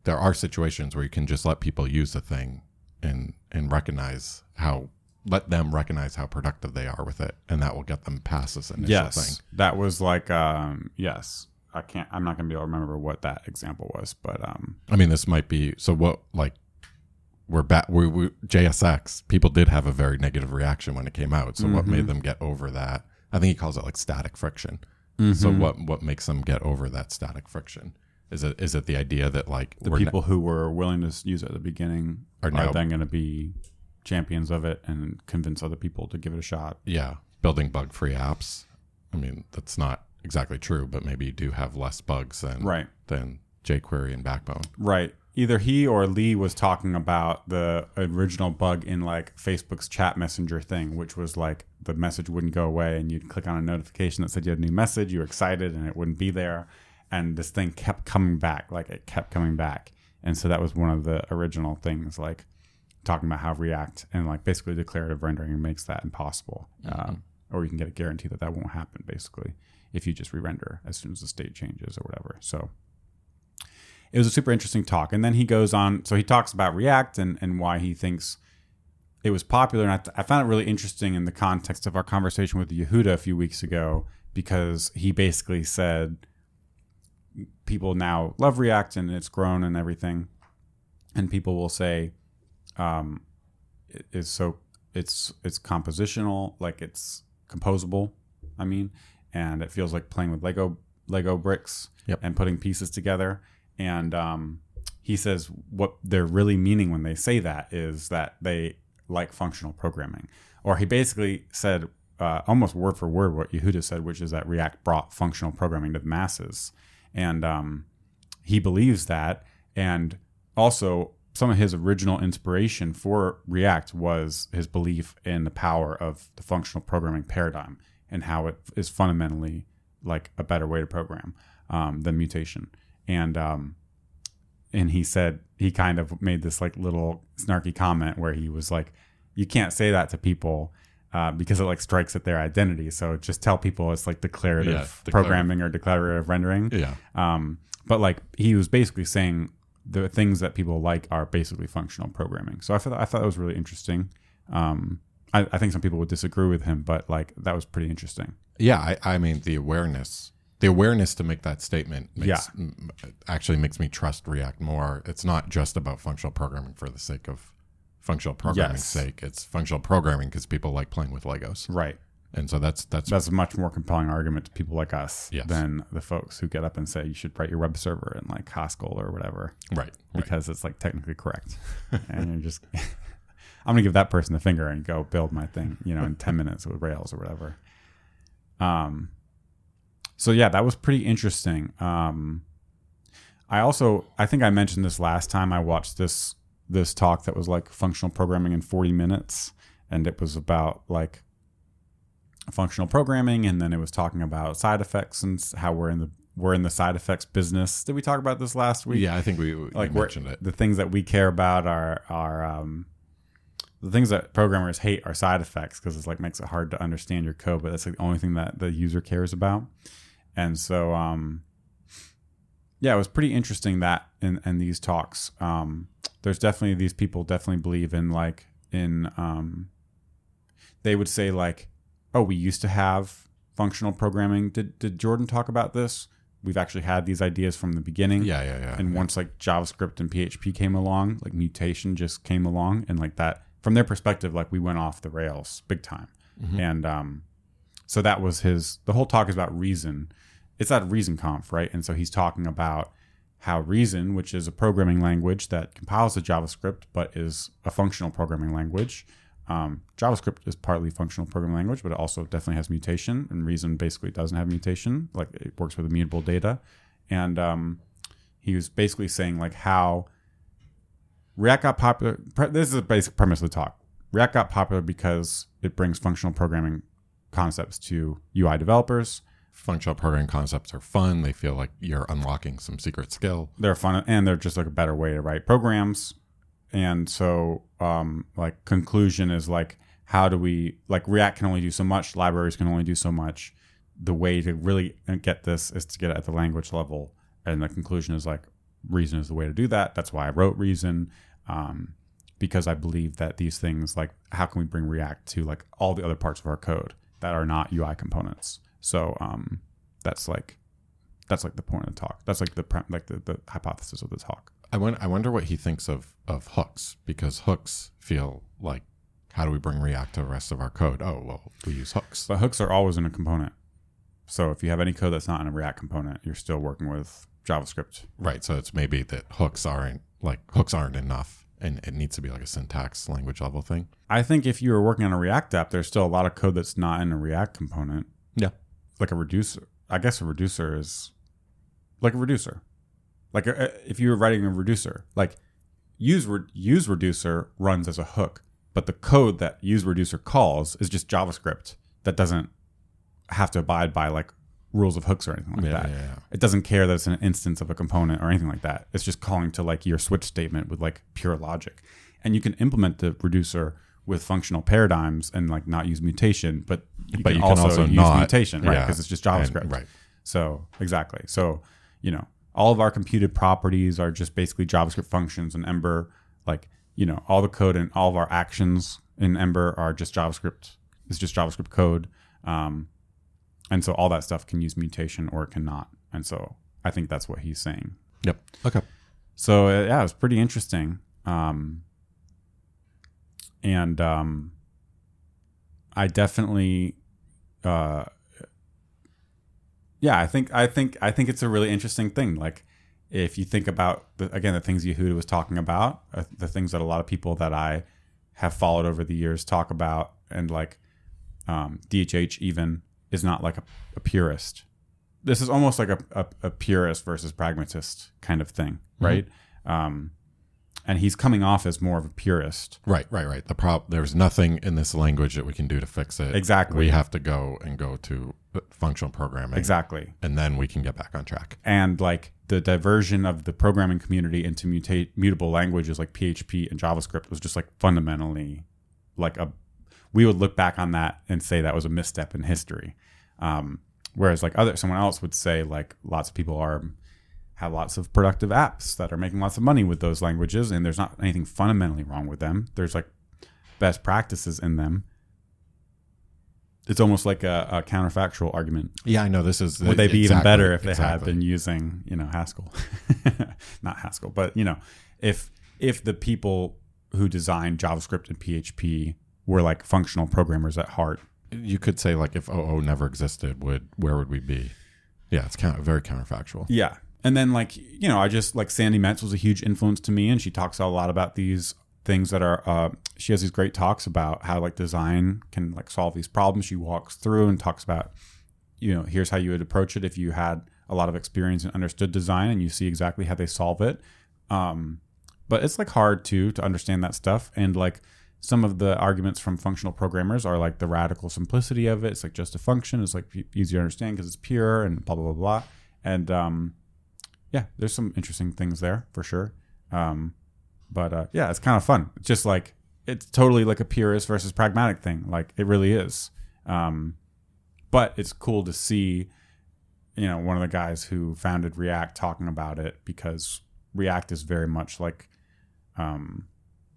there are situations where you can just let people use the thing and and recognize how let them recognize how productive they are with it, and that will get them past this initial yes, thing. That was like um, yes. I can't. I'm not gonna be able to remember what that example was, but um, I mean, this might be so. What like we're back. We, we J S X people did have a very negative reaction when it came out. So mm-hmm. what made them get over that? I think he calls it like static friction. Mm-hmm. So what what makes them get over that static friction? Is it is it the idea that like the people ne- who were willing to use it at the beginning are, now, are then going to be champions of it and convince other people to give it a shot? Yeah, building bug-free apps. I mean, that's not exactly true, but maybe you do have less bugs than right. than jQuery and Backbone. Right. Either he or Lee was talking about the original bug in like Facebook's chat messenger thing, which was like the message wouldn't go away and you'd click on a notification that said you had a new message, you were excited and it wouldn't be there. And this thing kept coming back, like it kept coming back. And so that was one of the original things, like talking about how React and like basically declarative rendering makes that impossible. Mm-hmm. Um, or you can get a guarantee that that won't happen basically if you just re-render as soon as the state changes or whatever. So it was a super interesting talk. And then he goes on, so he talks about React and, and why he thinks it was popular. And I, th- I found it really interesting in the context of our conversation with Yehuda a few weeks ago, because he basically said people now love React and it's grown and everything. And people will say um, it is so it's it's compositional, like it's composable, I mean, and it feels like playing with Lego Lego bricks yep. and putting pieces together. And um, he says what they're really meaning when they say that is that they like functional programming. Or he basically said uh, almost word for word what Yehuda said, which is that React brought functional programming to the masses. And um, he believes that. And also some of his original inspiration for React was his belief in the power of the functional programming paradigm and how it is fundamentally like a better way to program um, than mutation. And um, and he said, he kind of made this like little snarky comment where he was like, you can't say that to people uh, because it like strikes at their identity. So just tell people it's like declarative yeah, declarative. programming or declarative rendering. Yeah. Um, but like he was basically saying the things that people like are basically functional programming. So I thought I thought that was really interesting. Um, I, I think some people would disagree with him, but like that was pretty interesting. Yeah, I, I mean the awareness. The awareness to make that statement makes, yeah. m- actually makes me trust React more. It's not just about functional programming for the sake of functional programming's yes. sake. It's functional programming because people like playing with Legos. Right. And so that's that's that's a much more compelling argument to people like us yes. than the folks who get up and say you should write your web server in like Haskell or whatever. Right. Because right. it's like technically correct. And you're just I'm gonna give that person the finger and go build my thing, you know, in ten minutes with Rails or whatever. Um So yeah, that was pretty interesting. Um, I also, I think I mentioned this last time I watched this this talk that was like functional programming in forty minutes, and it was about like functional programming, and then it was talking about side effects and how we're in the we're in the side effects business. Did we talk about this last week? Yeah, I think we, we like mentioned it. The things that we care about are are um, the things that programmers hate are side effects because it's like makes it hard to understand your code, but that's like the only thing that the user cares about. And so, um, yeah, it was pretty interesting that in, in these talks, um, there's definitely these people definitely believe in like in, um, they would say like, oh, we used to have functional programming. Did, did Jordan talk about this? We've actually had these ideas from the beginning. Yeah, yeah, yeah. And yeah. once like JavaScript and P H P came along, like mutation just came along and like that from their perspective, like we went off the rails big time. Mm-hmm. And, um, so that was his, the whole talk is about Reason. It's at ReasonConf, right? And so he's talking about how Reason, which is a programming language that compiles to JavaScript, but is a functional programming language. Um, JavaScript is partly functional programming language, but it also definitely has mutation. And Reason basically doesn't have mutation. Like it works with immutable data. And um, he was basically saying like how React got popular. This is the basic premise of the talk. React got popular because it brings functional programming concepts to U I developers. Functional programming concepts are fun. They feel like you're unlocking some secret skill. They're fun, and they're just like a better way to write programs. And so, um, like, conclusion is like, how do we, like, React can only do so much. Libraries can only do so much. The way to really get this is to get it at the language level. And the conclusion is like, Reason is the way to do that. That's why I wrote Reason, um, because I believe that these things, like, how can we bring React to like all the other parts of our code that are not U I components? So um, that's like that's like the point of the talk. That's like the pre- like the, the hypothesis of the talk. I wonder, I wonder what he thinks of, of hooks, because hooks feel like, how do we bring React to the rest of our code? Oh, well, we use hooks. But hooks are always in a component. So if you have any code that's not in a React component, you're still working with JavaScript. Right. So it's maybe that hooks aren't like hooks aren't enough, and it needs to be like a syntax language level thing. I think if you were working on a React app, there's still a lot of code that's not in a React component. Yeah. Like a reducer. I guess a reducer is like a reducer. Like a, if you were writing a reducer, like use re- use reducer runs as a hook, but the code that use reducer calls is just JavaScript that doesn't have to abide by like rules of hooks or anything like Yeah, that. yeah, yeah. It doesn't care that it's an instance of a component or anything like that. It's just calling to like your switch statement with like pure logic. And you can implement the reducer with functional paradigms and like not use mutation, but you, But can, you can also, also use not- mutation, right? yeah. Because it's just JavaScript. And- right. So exactly. So, you know, all of our computed properties are just basically JavaScript functions, and Ember, like, you know, all the code and all of our actions in Ember are just JavaScript. It's just JavaScript code. Um, and so all that stuff can use mutation or it cannot. And so I think that's what he's saying. Yep. Okay. So uh, yeah, it was pretty interesting. Um, and um, I definitely, uh, yeah, I think I think I think it's a really interesting thing. Like, if you think about the, again the things Yehuda was talking about, uh, the things that a lot of people that I have followed over the years talk about, and like um, D H H even is not like a, a purist. This is almost like a, a, a purist versus pragmatist kind of thing, right? Mm-hmm. Um, and he's coming off as more of a purist. Right, right, right. The prob- there's nothing in this language that we can do to fix it. Exactly. We have to go and go to functional programming. Exactly. And then we can get back on track. And like the diversion of the programming community into mutate mutable languages like P H P and JavaScript was just like fundamentally like a, we would look back on that and say that was a misstep in history. Um, whereas like other, someone else would say like lots of people are, have lots of productive apps that are making lots of money with those languages, and there's not anything fundamentally wrong with them. There's like best practices in them. It's almost like a, a counterfactual argument. Yeah, I know this is. Would they be exactly, even better if they exactly. had been using, you know, Haskell? Not Haskell, but you know, if if the people who designed JavaScript and P H P were like functional programmers at heart. You could say like if O O never existed, would where would we be? Yeah, it's kind of very counterfactual. Yeah. And then like, you know, I just like Sandy Metz was a huge influence to me, and she talks a lot about these things that are, uh, she has these great talks about how like design can like solve these problems. She walks through and talks about, you know, here's how you would approach it if you had a lot of experience and understood design, and you see exactly how they solve it. Um, but it's like hard too to understand that stuff. And like some of the arguments from functional programmers are like the radical simplicity of it. It's like just a function. It's like easy to understand because it's pure and blah, blah, blah, blah. And, um, yeah, there's some interesting things there for sure. Um, but uh, yeah, it's kind of fun. It's just like, it's totally like a purist versus pragmatic thing. Like it really is. Um, but it's cool to see, you know, one of the guys who founded React talking about it, because React is very much like um,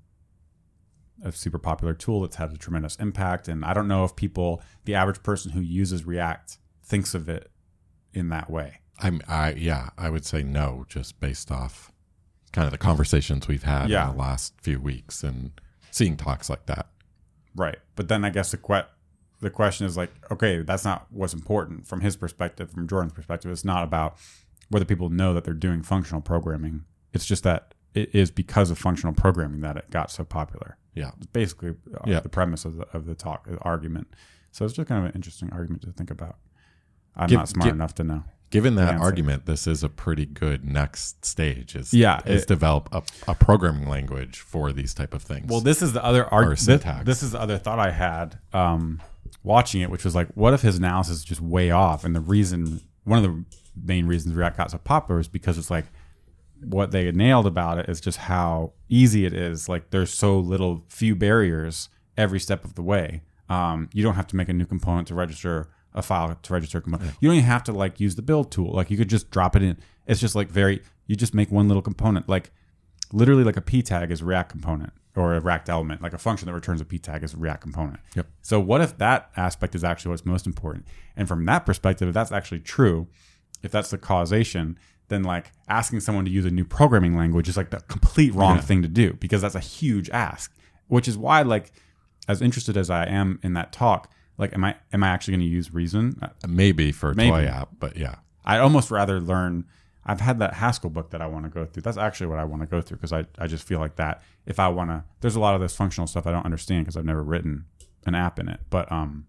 a super popular tool that's had a tremendous impact. And I don't know if people, the average person who uses React thinks of it in that way. I'm, I yeah, I would say no, just based off kind of the conversations we've had Yeah. in the last few weeks and seeing talks like that. Right. But then I guess the que- the question is like, okay, that's not what's important from his perspective, from Jordan's perspective. It's not about whether people know that they're doing functional programming. It's just that it is because of functional programming that it got so popular. Yeah, It's basically uh, Yeah. the premise of the, of the talk, the argument. So it's just kind of an interesting argument to think about. I'm Give- not smart give- enough to know. Given that answer. argument, this is a pretty good next stage. Is Yeah, is it- develop a, a programming language for these type of things. Well, this is the other argument. This, syntax. this is the other thought I had um, watching it, which was like, what if his analysis is just way off? And the reason, one of the main reasons React got so popular is because it's like, what they nailed about it is just how easy it is. Like there's so little, few barriers every step of the way. Um, you don't have to make a new component to register a file to register a component. You don't even have to like use the build tool. Like you could just drop it in. It's just like very, you just make one little component. Like literally like a p tag is a React component or a React element. Like a function that returns a p tag is a React component. Yep. So what if that aspect is actually what's most important? And from that perspective, if that's actually true, if that's the causation, then like asking someone to use a new programming language is like the complete wrong Yeah. thing to do, because that's a huge ask, which is why like as interested as I am in that talk, like am I am I actually going to use Reason? Maybe for a Maybe. toy app, but yeah. I'd almost rather learn. I've had that Haskell book that I want to go through. That's actually what I want to go through, because I, I just feel like that if I want to, there's a lot of this functional stuff I don't understand because I've never written an app in it. But um,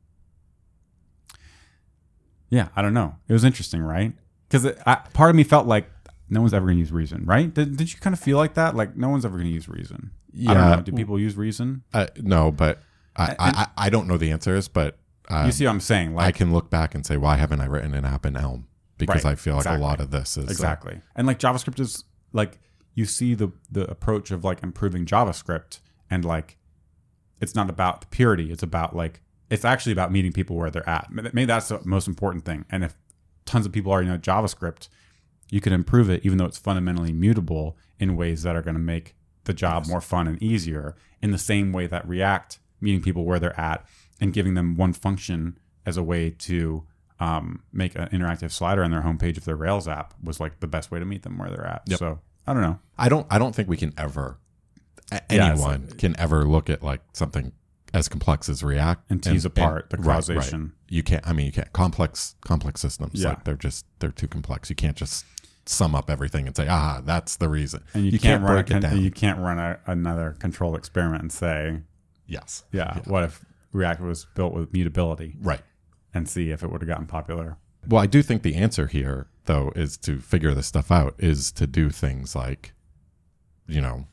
yeah, I don't know. It was interesting, right? Because part of me felt like no one's ever going to use Reason, right? Did, did you kind of feel like that? Like no one's ever going to use Reason. I don't Yeah. know. Do people use Reason? Uh, no, but I, I, I I don't know the answers, but uh, You see what I'm saying? Like I can look back and say, why haven't I written an app in Elm? Because Right, I feel like exactly. a lot of this is uh, exactly. And like JavaScript is like, you see the the approach of like improving JavaScript, and like it's not about the purity. It's about like, it's actually about meeting people where they're at. Maybe that's the most important thing. And if tons of people already know JavaScript, you can improve it even though it's fundamentally mutable in ways that are going to make the job Yes. more fun and easier, in the same way that React meeting people where they're at and giving them one function as a way to um, make an interactive slider on their homepage of their Rails app was like the best way to meet them where they're at. Yep. So I don't know. I don't I don't think we can ever a- Yeah, it's anyone can ever look at like something as complex as React And tease apart the right, right. causation. You can't. I mean, you can't. Complex complex systems. Yeah. Like they're just they're too complex. You can't just sum up everything and say, ah, that's the reason. And you, can't, run break a, it down. you can't run a, another controlled experiment and say, yes. yeah, what if React was built with mutability, Right. and see if it would have gotten popular. Well, I do think the answer here, though, is to figure this stuff out, is to do things like, you know,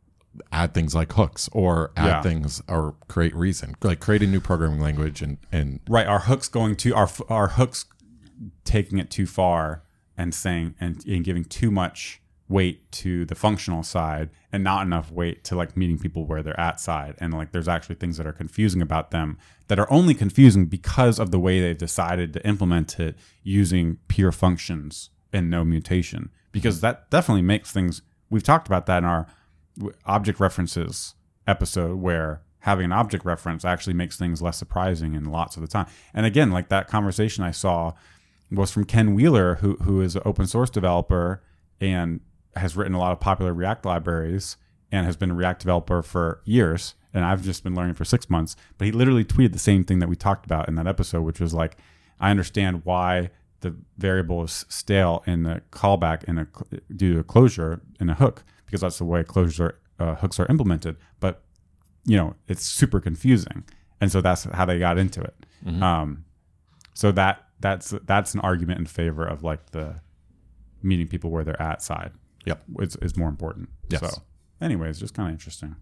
add things like hooks, or add Yeah. things, or create Reason, like create a new programming language, and and Right, our hooks going to our our hooks taking it too far and saying and, and giving too much weight to the functional side and not enough weight to like meeting people where they're at side. And like there's actually things that are confusing about them that are only confusing because of the way they've decided to implement it using pure functions and no mutation. Because that definitely makes things, we've talked about that in our object references episode, where having an object reference actually makes things less surprising in lots of the time. And again, like that conversation I saw was from Ken Wheeler, who who is an open source developer and has written a lot of popular React libraries and has been a React developer for years. And I've just been learning for six months. But he literally tweeted the same thing that we talked about in that episode, which was like, I understand why the variable is stale in the callback in a, due to a closure in a hook, because that's the way closures are, uh, hooks are implemented. But, you know, it's super confusing. And so that's how they got into it. Mhm. Um, so that that's that's an argument in favor of like the meeting people where they're at side. Yep. Is, is more important. Yes. So anyways, just kind of interesting.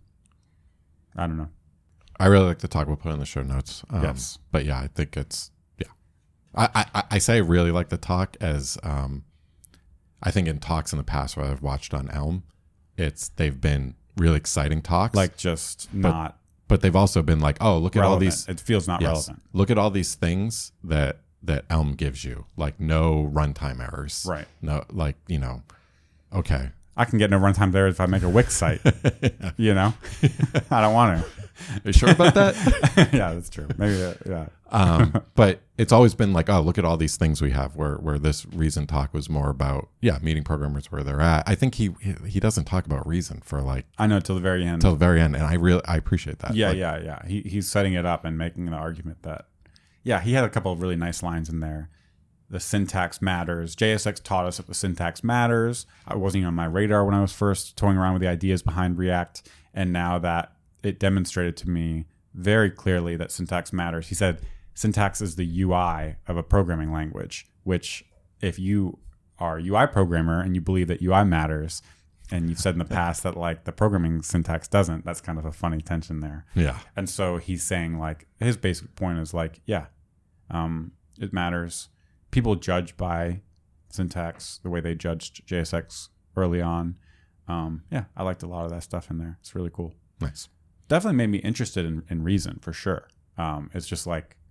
I don't know. I really like the talk we'll put in the show notes. Um, Yes. But yeah, I think it's, yeah. I, I, I say I really like the talk as, um, I think in talks in the past where I've watched on Elm, it's, they've been really exciting talks. Like just not but they've also been like, oh, look at all relevant. these, It feels not yes, relevant. look at all these things that, that Elm gives you, like no runtime errors. Right. No, like, you know, okay. I can get no runtime there if I make a Wix site. You know, I don't want to. Are you sure about that? Yeah, that's true. Maybe, uh, yeah. um, but it's always been like, oh, look at all these things we have. Where where this Reason talk was more about, yeah, meeting programmers where they're at. I think he he doesn't talk about Reason for like I know till the very end. till the very end, and I really I appreciate that. Yeah, Like, yeah, yeah. He he's setting it up and making the argument that, yeah, he had a couple of really nice lines in there. The syntax matters. J S X taught us that the syntax matters. I wasn't even on my radar when I was first toying around with the ideas behind React, and now that it demonstrated to me very clearly that syntax matters. He said syntax is the U I of a programming language, which if you are a U I programmer and you believe that U I matters, and you've said in the past that like the programming syntax doesn't, that's kind of a funny tension there. yeah, And so he's saying like his basic point is like, yeah, um, it matters. People judge by syntax the way they judged J S X early on. Um, yeah, I liked a lot of that stuff in there. It's really cool. nice. Definitely made me interested in, in Reason for sure. Um, it's just like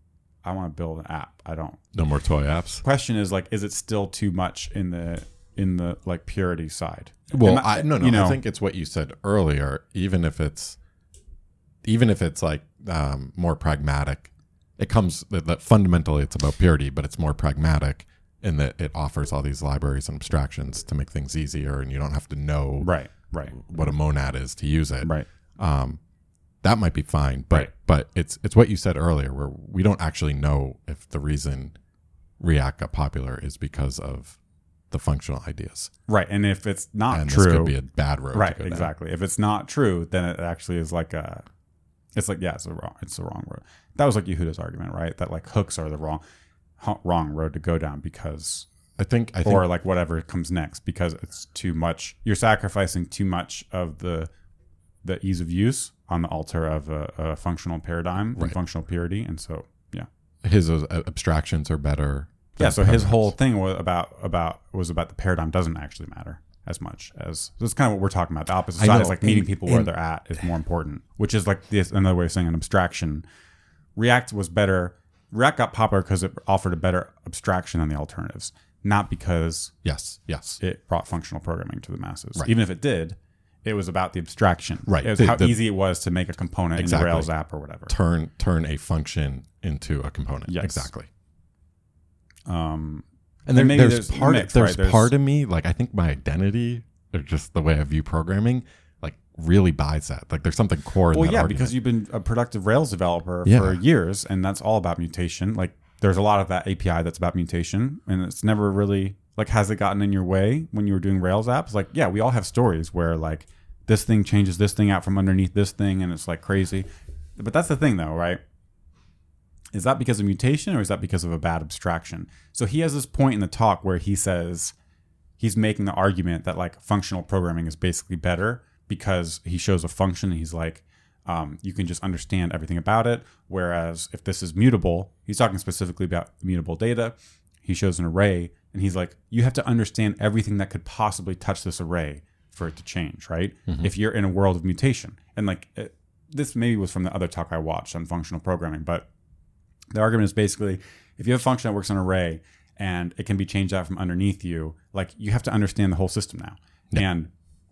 I want to build an app. I don't. No more toy apps. Question is like, is it still too much in the in the like purity side? Well, I, I, no, no. you know, I think it's what you said earlier. Even if it's, even if it's like um, more pragmatic, it comes that, that fundamentally it's about purity, but it's more pragmatic in that it offers all these libraries and abstractions to make things easier, and you don't have to know right, right, what a monad is to use it. right. Um, that might be fine, but Right. but it's it's what you said earlier, where we don't actually know if the reason React got popular is because of the functional ideas. Right, and if it's not and true, this could be a bad road. right, to go down. exactly. If it's not true, then it actually is like a, it's like yeah, it's a wrong, it's the wrong road. That was like Yehuda's argument, right? That like hooks are the wrong, hu- wrong road to go down because, I think I think or like whatever comes next because it's too much. You're sacrificing too much of the, the ease of use on the altar of a, a functional paradigm and Right. functional purity, and so yeah, his uh, abstractions are better. yeah. than So his paradigms. whole thing was about about was about the paradigm doesn't actually matter as much as that's kind of what we're talking about. The opposite I side know, is like meeting and- people where and- they're at is more important, which is like this another way of saying an abstraction. React was better. React got popular because it offered a better abstraction than the alternatives, not because Yes, yes, it brought functional programming to the masses. Right. Even if it did, it was about the abstraction. Right. It was The- how the- easy it was to make a component Exactly. in the Rails app or whatever. turn turn a function into a component. Yes. Exactly. Um, And there, maybe there's, there's part mix, there's, right? There's- part of me, like I think my identity or just the way I view programming, like really buys that. Like there's something core in well, that yeah, argument. because you've been a productive Rails developer Yeah. for years, and that's all about mutation. Like, there's a lot of that A P I that's about mutation, and it's never really like has it gotten in your way when you were doing Rails apps? Like, yeah, we all have stories where like this thing changes this thing out from underneath this thing, and it's like crazy. But that's the thing, though, right? Is that because of mutation, or is that because of a bad abstraction? So he has this point in the talk where he says he's making the argument that like functional programming is basically better because he shows a function and he's like, um, you can just understand everything about it. Whereas if this is mutable, he's talking specifically about mutable data. He shows an array and he's like, you have to understand everything that could possibly touch this array for it to change, right? Mm-hmm. If you're in a world of mutation. And like it, this maybe was from the other talk I watched on functional programming, but the argument is basically if you have a function that works on an array and it can be changed out from underneath you, like you have to understand the whole system now. Yeah. And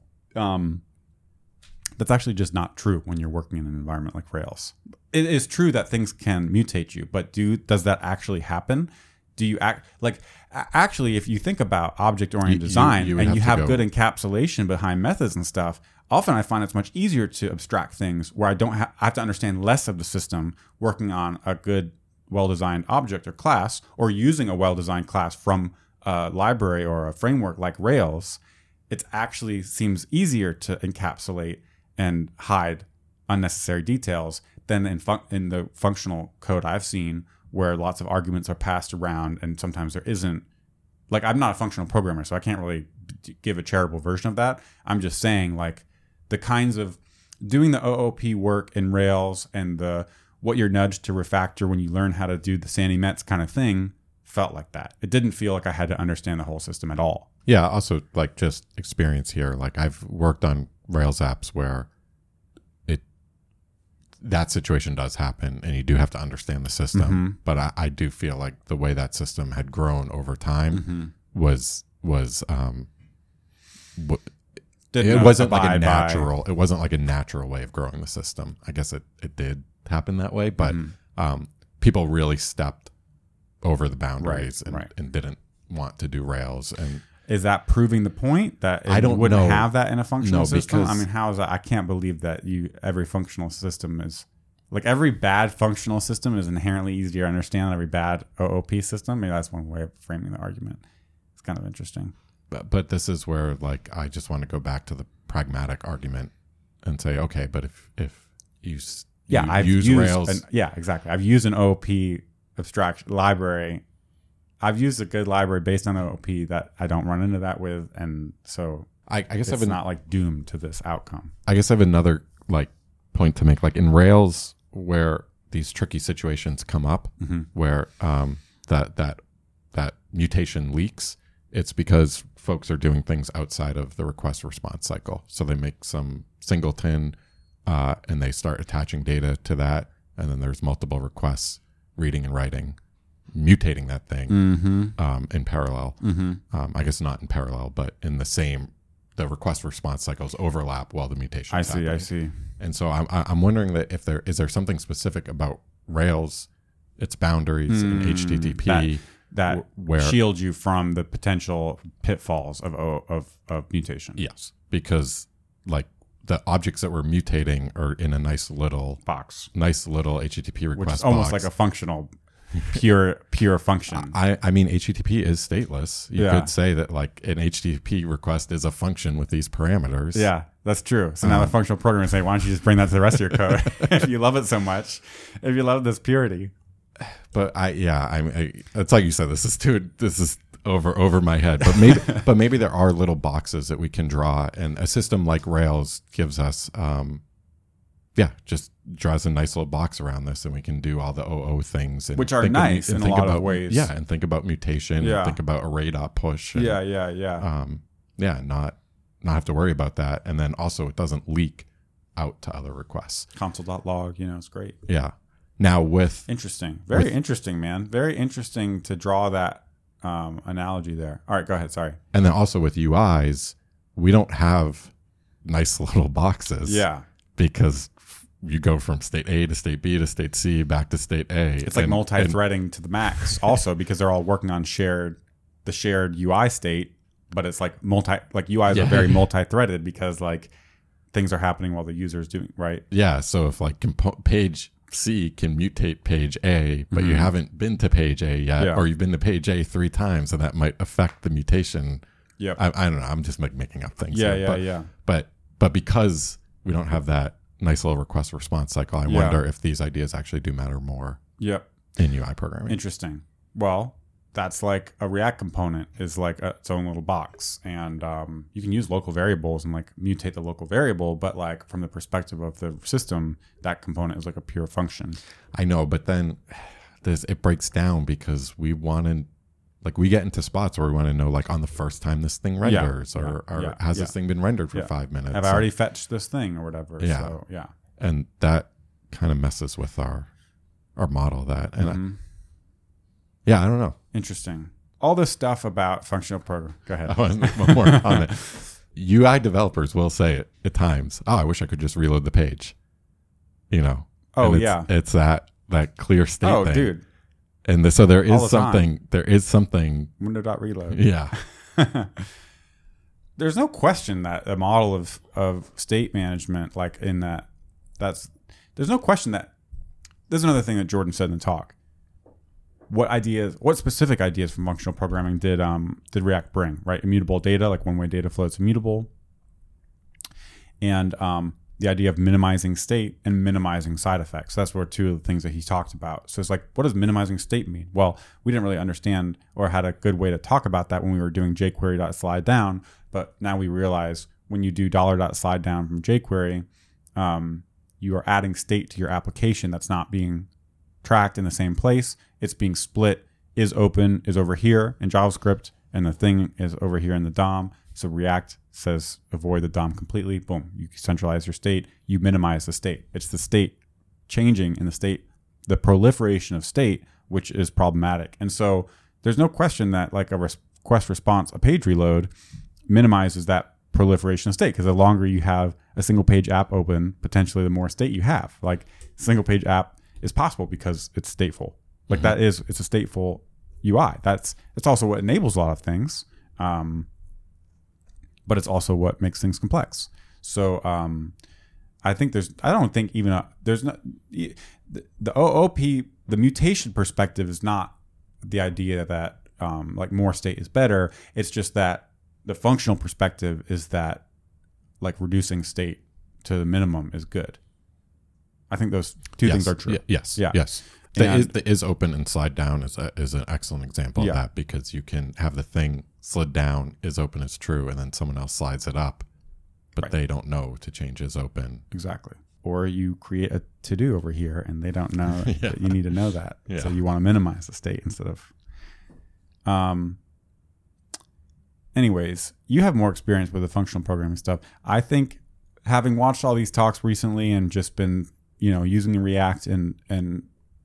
um, that's actually just not true when you're working in an environment like Rails. It is true that things can mutate you, but do does that actually happen? Do you act like a- actually if you think about object-oriented You- you- design you would and you have have to good encapsulation behind methods and stuff, often I find it's much easier to abstract things where I don't ha- I have to understand less of the system working on a good well-designed object or class, or using a well-designed class from a library or a framework like Rails. It actually seems easier to encapsulate and hide unnecessary details than in, fun- in the functional code I've seen where lots of arguments are passed around and sometimes there isn't. Like, I'm not a functional programmer, so I can't really d- give a charitable version of that. I'm just saying, like, the kinds of doing the O O P work in Rails and the what you're nudged to refactor when you learn how to do the Sandi Metz kind of thing felt like that. It didn't feel like I had to understand the whole system at all. Yeah, also like just experience here. Like I've worked on Rails apps where it that situation does happen and you do have to understand the system. Mhm. But I, I do feel like the way that system had grown over time Mm-hmm. was was um w- Didn't it know wasn't like a abide by- natural it wasn't like a natural way of growing the system. I guess it, it did happen that way, but Mhm. um people really stepped over the boundaries Right, and, right. and didn't want to do Rails. And Is that proving the point that it I don't wouldn't know. have that in a functional No, system? I because- mean, how is that? I can't believe that you every functional system is like every bad functional system is inherently easier to understand than every bad O O P system. Maybe that's one way of framing the argument. It's kind of interesting. but, but this is where like I just want to go back to the pragmatic argument and say, okay, but if if you s- Yeah, you I've use used Rails, an, yeah, exactly. I've used an O O P abstraction library. I've used a good library based on O O P that I don't run into that with, and so I, I guess it's I've been, not like doomed to this outcome. I guess I have another like point to make. Like in Rails, where these tricky situations come up, Mhm. where um, that that that mutation leaks, it's because folks are doing things outside of the request response cycle. So they make some singleton, uh, and they start attaching data to that, and then there's multiple requests reading and writing, mutating that thing Mm-hmm. um, in parallel. Mm-hmm. Um, I guess not in parallel, but in the same, the request response cycles overlap while the mutation I is see. happening. I see. And so I'm, I'm wondering that if there, is there something specific about Rails, its boundaries in Mm, H T T P that- that w- where, shield you from the potential pitfalls of O- of of mutation. yes, because like the objects that we're mutating are in a nice little, Box, nice little H T T P which request is almost box. like a functional, pure pure function. I, I mean, H T T P is stateless. You Yeah. could say that like an H T T P request is a function with these parameters. Yeah, that's true. So now Um, the functional programmer is saying, why don't you just bring that to the rest of your code if you love it so much, if you love this purity. But I, yeah, I, I it's like you said, this is too, this is over, over my head, but maybe, but maybe there are little boxes that we can draw, and a system like Rails gives us, um, yeah, just draws a nice little box around this, and we can do all the O O things, and Which are think of- nice and in a think lot of about, ways. Yeah, and think about mutation, Yeah. and think about array dot push. And, Yeah, yeah, yeah. um, yeah, not not have to worry about that, and then also it doesn't leak out to other requests. Console.log, you know, it's great. Yeah. Now with Interesting. Very With- interesting, man. Very interesting to draw that um, analogy there. All right, go ahead. Sorry. and then also with U Is, we don't have nice little boxes. Yeah. Because you go from state A to state B to state C back to state A. It's like And- multi-threading to the max also because they're all working on shared, the shared U I state, but it's like multi, like U Is Yeah. are very multi-threaded because like things are happening while the user is doing, right? Yeah. So if like compo- page C can mutate page A, but you Mhm. haven't been to page A yet, Yeah. or you've been to page A three times, and that might affect the mutation. Yep. I, I don't know. I'm just like making up things. Yeah, here. yeah, but, yeah. But but because we don't have that nice little request response cycle, I Yeah. wonder if these ideas actually do matter more Yep. in U I programming. Interesting. Well, that's like a React component is like a, its own little box, and um, you can use local variables and like mutate the local variable, but like from the perspective of the system, that component is like a pure function. I know, but then this it breaks down because we want to, like, we get into spots where we want to know, like, on the first time this thing renders, Yeah, or, yeah, or yeah, has yeah. this thing been rendered for Yeah. five minutes? Have I already fetched this thing or whatever? Yeah. So, yeah. And that kind of messes with our our model. That and I, Mhm. yeah, I don't know. Interesting. All this stuff about functional program. Go ahead. I want one more on it. U I developers will say it at times. Oh, I wish I could just reload the page. You know. Oh, And it's, yeah. It's that that clear state Oh, thing. dude. And the, so there All is the something. There is something. Window.reload. Yeah. There's no question that a model of, of state management, like in that, that's, there's no question that, there's another thing that Jordan said in the talk. What ideas, what specific ideas from functional programming did um did React bring, right? Immutable data, like one-way data flow, it's immutable. And um, the idea of minimizing state and minimizing side effects. That's were two of the things that he talked about. So it's like, what does minimizing state mean? Well, we didn't really understand or had a good way to talk about that when we were doing jQuery.slide down. But now we realize when you do $.slide down from jQuery, um, you are adding state to your application that's not being tracked in the same place. It's being split. Is open is over here in JavaScript, and the thing is over here in the D O M. So React says avoid the D O M completely. Boom. You centralize your state. You minimize the state. It's the state changing in the state, the proliferation of state, which is problematic. And so there's no question that like a request response, a page reload minimizes that proliferation of state, because the longer you have a single page app open, potentially the more state you have. Like single page app is possible because it's stateful. Like Mhm. that is, it's a stateful U I. That's, it's also what enables a lot of things. Um, but it's also what makes things complex. So um, I think there's, I don't think even, a, there's not, the, the O O P, the mutation perspective is not the idea that um, like more state is better. It's just that the functional perspective is that like reducing state to the minimum is good. I think those two Yes. things are true. Y- yes. Yeah. Yes. The And- is, the is open and slide down is a, is an excellent example Yeah. of that, because you can have the thing slid down is open is true, and then someone else slides it up, but Right. they don't know to change is open. Exactly. Or you create a to do over here and they don't know Yeah. that you need to know that. Yeah. So you want to minimize the state instead of. Um. Anyways, you have more experience with the functional programming stuff. I think having watched all these talks recently and just been, you know, using React and and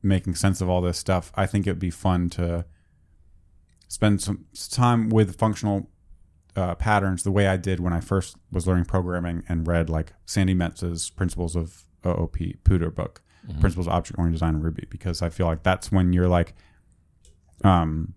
making sense of all this stuff, I think it'd be fun to spend some time with functional uh, patterns the way I did when I first was learning programming and read like Sandy Metz's Principles of O O P, Pooter book, mm-hmm. Principles of Object-Oriented Design in Ruby, because I feel like that's when you're like, um,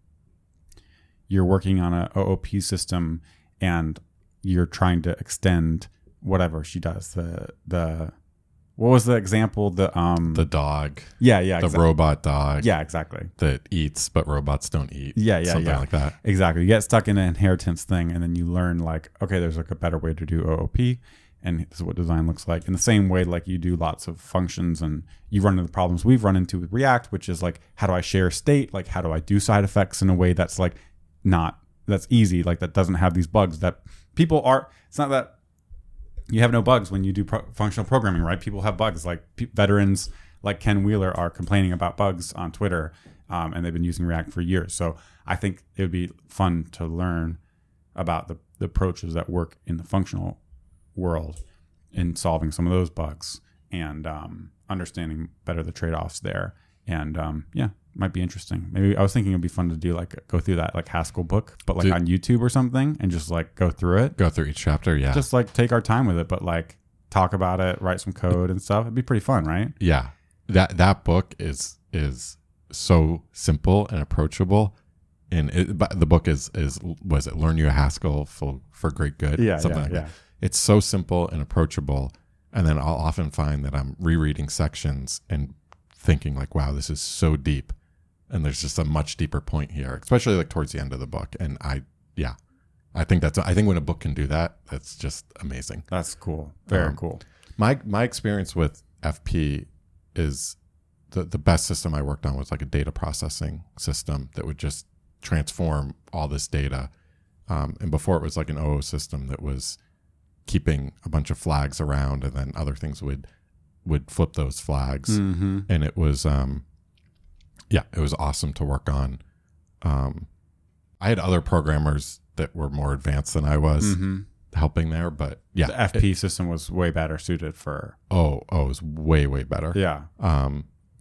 you're working on a O O P system and you're trying to extend whatever she does. The, the, what was the example? The, um, the dog. Yeah. Yeah. The exactly. robot dog. Yeah, exactly. That eats, but robots don't eat. Yeah. Yeah. Something yeah. like that. Exactly. You get stuck in an inheritance thing and then you learn like, okay, there's like a better way to do O O P. And this is what design looks like. In the same way, like you do lots of functions and you run into the problems we've run into with React, which is like, how do I share state? Like, how do I do side effects in a way that's like not, that's easy, like that doesn't have these bugs that people are, it's not that you have no bugs when you do pro- functional programming, right? People have bugs. Like p- veterans like Ken Wheeler are complaining about bugs on Twitter, um, and they've been using React for years. So I think it would be fun to learn about the, the approaches that work in the functional world in solving some of those bugs and um, understanding better the trade-offs there. And um, yeah, might be interesting. Maybe I was thinking it'd be fun to do like go through that like Haskell book, but like Dude. on YouTube or something, and just like go through it. Go through each chapter. Yeah. Just like take our time with it, but like talk about it, write some code and stuff. It'd be pretty fun, right? Yeah. That that book is is so simple and approachable. And it, but the book is is was it Learn You a Haskell for for Great Good? Yeah, Something yeah, like yeah. that. It's so simple and approachable. And then I'll often find that I'm rereading sections and thinking like, wow, this is so deep. And there's just a much deeper point here, especially like towards the end of the book. And I, yeah, I think that's, I think when a book can do that, that's just amazing. That's cool. Very Um, cool. My, my experience with F P is the, the best system I worked on was like a data processing system that would just transform all this data. Um, and before it was like an O O system that was keeping a bunch of flags around, and then other things would would flip those flags. Mm-hmm. And it was um yeah, it was awesome to work on. Um I had other programmers that were more advanced than I was Mm-hmm. helping there, but yeah, The F P system was way better suited for. oh oh it was way way better. Yeah. Um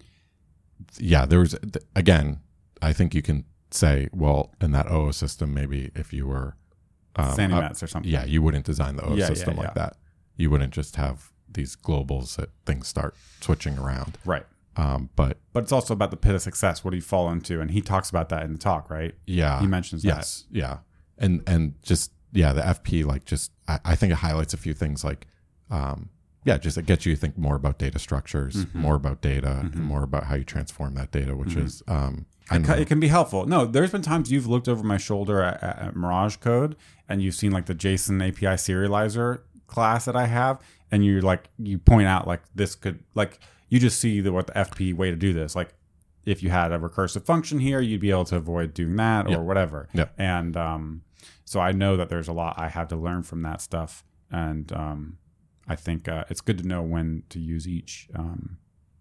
yeah, there was again, I think you can say, well, in that O O system, maybe if you were um, Sandy uh, Metz or something. yeah, you wouldn't design the O O Yeah, system yeah, like yeah. that. You wouldn't just have these globals that things start switching around. Right. Um, but But it's also about the pit of success. What do you fall into? And he talks about that in the talk, right? yeah, He mentions yes, yeah, and and just yeah, the F P like just I, I think it highlights a few things like, um, yeah, just it gets you to think more about data structures, Mhm. more about data, Mhm. and more about how you transform that data, which Mhm. is um, I It, know, ca- it can be helpful. No, there's been times you've looked over my shoulder at, at, at Mirage Code and you've seen like the JSON A P I serializer class that I have, and you're like, you point out like this could, like, you just see the, what the F P way to do this. Like, if you had a recursive function here, you'd be able to avoid doing that or Yep. whatever. Yep. And um, so I know that there's a lot I have to learn from that stuff. And um, I think uh, it's good to know when to use each. Um,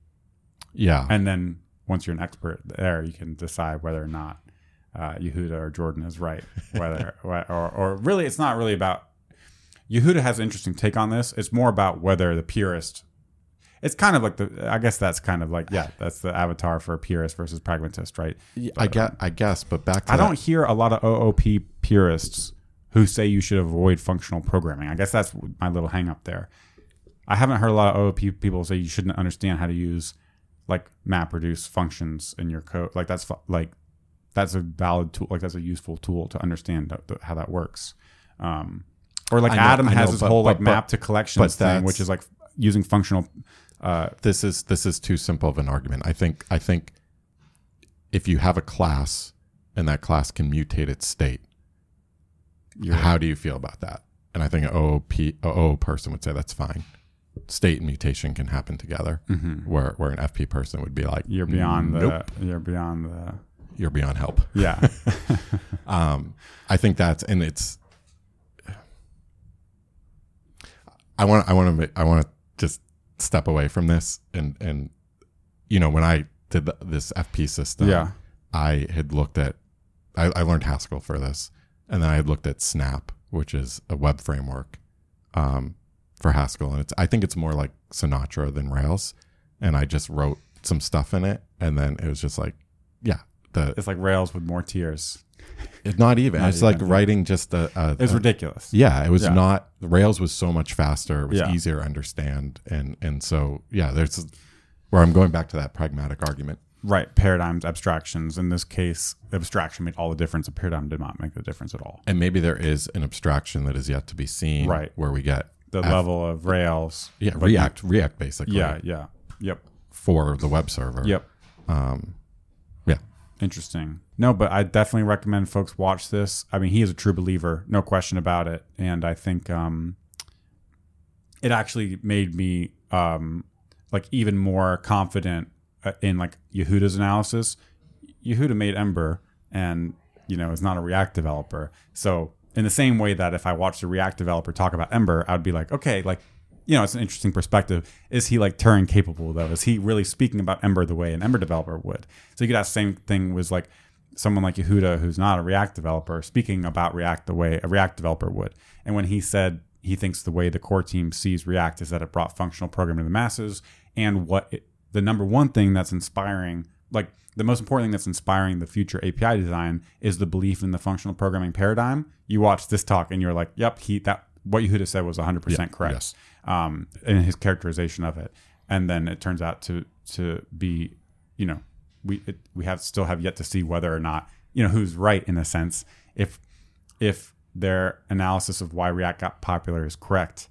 yeah, and then once you're an expert there, you can decide whether or not uh, Yehuda or Jordan is right. Whether or, or really, it's not really about. Yehuda has an interesting take on this. It's more about whether the purist. It's kind of like the. I guess that's kind of like yeah, that's the avatar for purist versus pragmatist, right? I get, I guess, but back to I that- don't hear a lot of O O P purists who say you should avoid functional programming. I guess that's my little hang up there. I haven't heard a lot of O O P people say you shouldn't understand how to use like map reduce functions in your code. Like that's fu- like that's a valid tool. Like that's a useful tool to understand th- th- how that works. Um, or like I know- Adam I has know, this but- whole like but- map to but collections thing, that's- which is like using functional. Uh, this is this is too simple of an argument. I think I think if you have a class and that class can mutate its state, you're- how do you feel about that? And I think an O O P O O person would say that's fine. State and mutation can happen together. Mhm. Where where an F P person would be like, You're beyond nope, the. You're beyond the. you're beyond help. Yeah. Um, I think that's and it's. I want I want to I want to just step away from this and and you know when I did the, this F P system, Yeah. I had looked at I, I learned Haskell for this, and then I had looked at Snap, which is a web framework um, for Haskell, and it's I think it's more like Sinatra than Rails, and I just wrote some stuff in it, and then it was just like, yeah, the It's like Rails with more tiers. it's not even. Not it's like even. writing just a. a It was a- ridiculous. Yeah, it was Yeah. not. Rails was so much faster. It was Yeah. easier to understand, and and so yeah, there's where I'm going back to that pragmatic argument. Right. Paradigms, abstractions. In this case, the abstraction made all the difference. The paradigm did not make the difference at all. And maybe there is an abstraction that is yet to be seen, Right. where we get The F- level of Rails. yeah, but React, React basically, Yeah. Yeah. Yep. for the web server. Yep. Um, yeah, Interesting. No, but I definitely recommend folks watch this. I mean, he is a true believer, no question about it. And I think um, it actually made me um, like even more confident uh, in like Yehuda's analysis. Yehuda made Ember, and you know is not a React developer. So in the same way that if I watched a React developer talk about Ember, I'd be like, okay, like you know, it's an interesting perspective. Is he like Turing capable though? Is he really speaking about Ember the way an Ember developer would? So you could ask the same thing was like someone like Yehuda, who's not a React developer, speaking about React the way a React developer would. And when he said he thinks the way the core team sees React is that it brought functional programming to the masses, and what it, the number one thing that's inspiring, like the most important thing that's inspiring the future A P I design is the belief in the functional programming paradigm. You watch this talk and you're like, yep, he that what Yehuda said was one hundred percent Yeah, correct. yes. Um, in his characterization of it, and then it turns out to to be, you know, we it, we have still have yet to see whether or not you know who's right in a sense. If if their analysis of why React got popular is correct,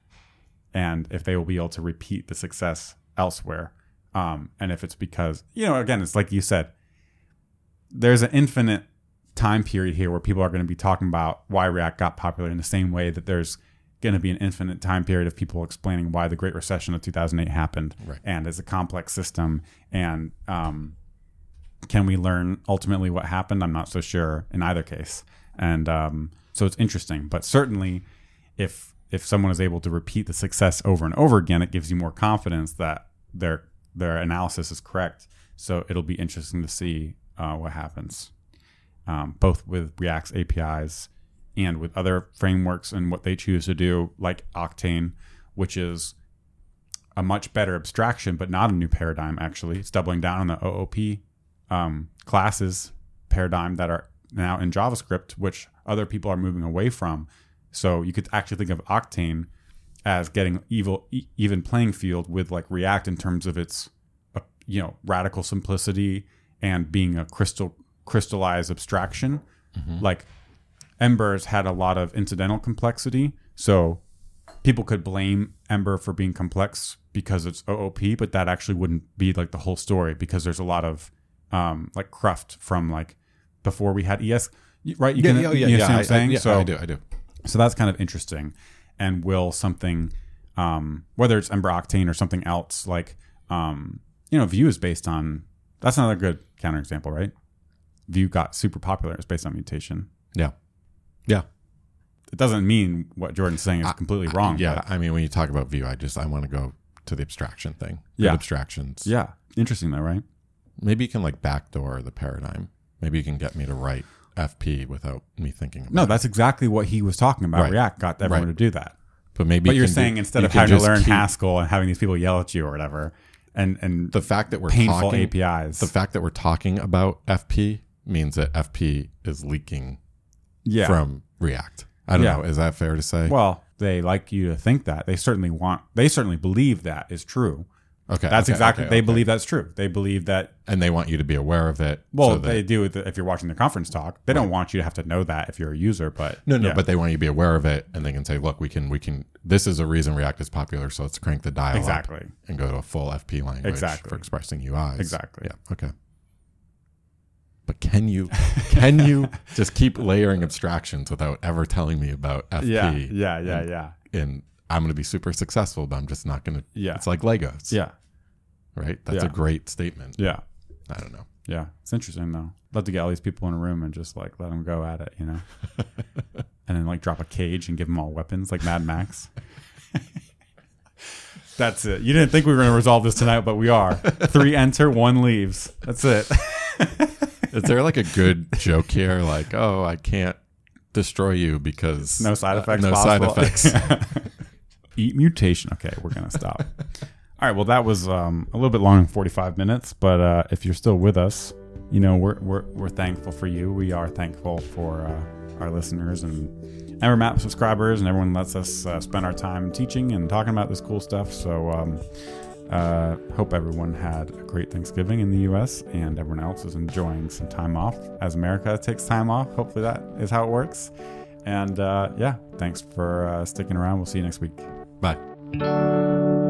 and if they will be able to repeat the success elsewhere, um, and if it's because you know again it's like you said, there's an infinite time period here where people are going to be talking about why React got popular in the same way that there's going to be an infinite time period of people explaining why the Great Recession of two thousand eight happened, Right. and it's a complex system. And um, can we learn ultimately what happened? I'm not so sure in either case. And um, so it's interesting, but certainly if if someone is able to repeat the success over and over again, it gives you more confidence that their their analysis is correct. So it'll be interesting to see uh, what happens, um, both with React's A P Is and with other frameworks and what they choose to do, like Octane, which is a much better abstraction, but not a new paradigm, actually. It's doubling down on the O O P um, classes paradigm that are now in JavaScript, which other people are moving away from. So you could actually think of Octane as getting evil, e- even playing field with like React in terms of its, uh, you know, radical simplicity and being a crystal crystallized abstraction. Mm-hmm. Like Ember's had a lot of incidental complexity, so people could blame Ember for being complex because it's O O P, but that actually wouldn't be like the whole story because there's a lot of um, like cruft from like before we had E S, right? You yeah, can, yeah, yeah, you yeah. see what I'm I, saying? I, yeah, so I do, I do. So that's kind of interesting. And will something, um, whether it's Ember Octane or something else, like um, you know, Vue is based on. That's another good counterexample, right? Vue got super popular. It's based on mutation. Yeah, yeah. It doesn't mean what Jordan's saying is completely I- wrong. yeah, but- I mean, when you talk about Vue, I just I want to go to the abstraction thing. Good Yeah. abstractions. yeah. Interesting though, right? Maybe you can like backdoor the paradigm. Maybe you can get me to write F P without me thinking about No, it. that's exactly what he was talking about. Right. React got everyone Right. to do that. But maybe But you you're can saying do- instead you of can having to just learn keep- Haskell and having these people yell at you or whatever, and and the fact that we're painful talking, A P Is. the fact that we're talking about F P means that F P is leaking yeah. from React. I don't Yeah. know. Is that fair to say? Well, they like you to think that. They certainly want. They certainly believe that is true. okay, That's okay, exactly. okay, they okay. believe that's true. They believe that. and they want you to be aware of it. Well, so that- they do with the, if you're watching the conference talk. They don't want you to have to know that if you're a user. But no, no, yeah. but they want you to be aware of it, and they can say, "Look, we can, we can. This is a reason React is popular, so let's crank the dial Exactly. up and go to a full F P language Exactly. for expressing U Is." Exactly. Yeah. Okay. But can you, can you just keep layering abstractions without ever telling me about F P? yeah, yeah, yeah, and, yeah, And I'm going to be super successful, but I'm just not going to. Yeah. It's like Legos. yeah, Right. That's Yeah. a great statement. yeah. I don't know. Yeah, it's interesting though. Love to get all these people in a room and just like let them go at it, you know, and then like drop a cage and give them all weapons like Mad Max. That's it. You didn't think we were going to resolve this tonight, but we are. Three enter, one leaves. That's it. Is there like a good joke here? Like, oh, I can't destroy you because No side effects. Uh, no possible. side effects. Eat mutation. Okay, we're gonna stop. All right. Well, that was um, a little bit long, forty-five minutes. But uh, if you're still with us, you know, we're we're we're thankful for you. We are thankful for uh, our listeners and EverMap subscribers, and everyone lets us uh, spend our time teaching and talking about this cool stuff. So, um, uh, hope everyone had a great Thanksgiving in the U S and everyone else is enjoying some time off as America takes time off. Hopefully, that is how it works. And uh, yeah, thanks for uh, sticking around. We'll see you next week. Bye.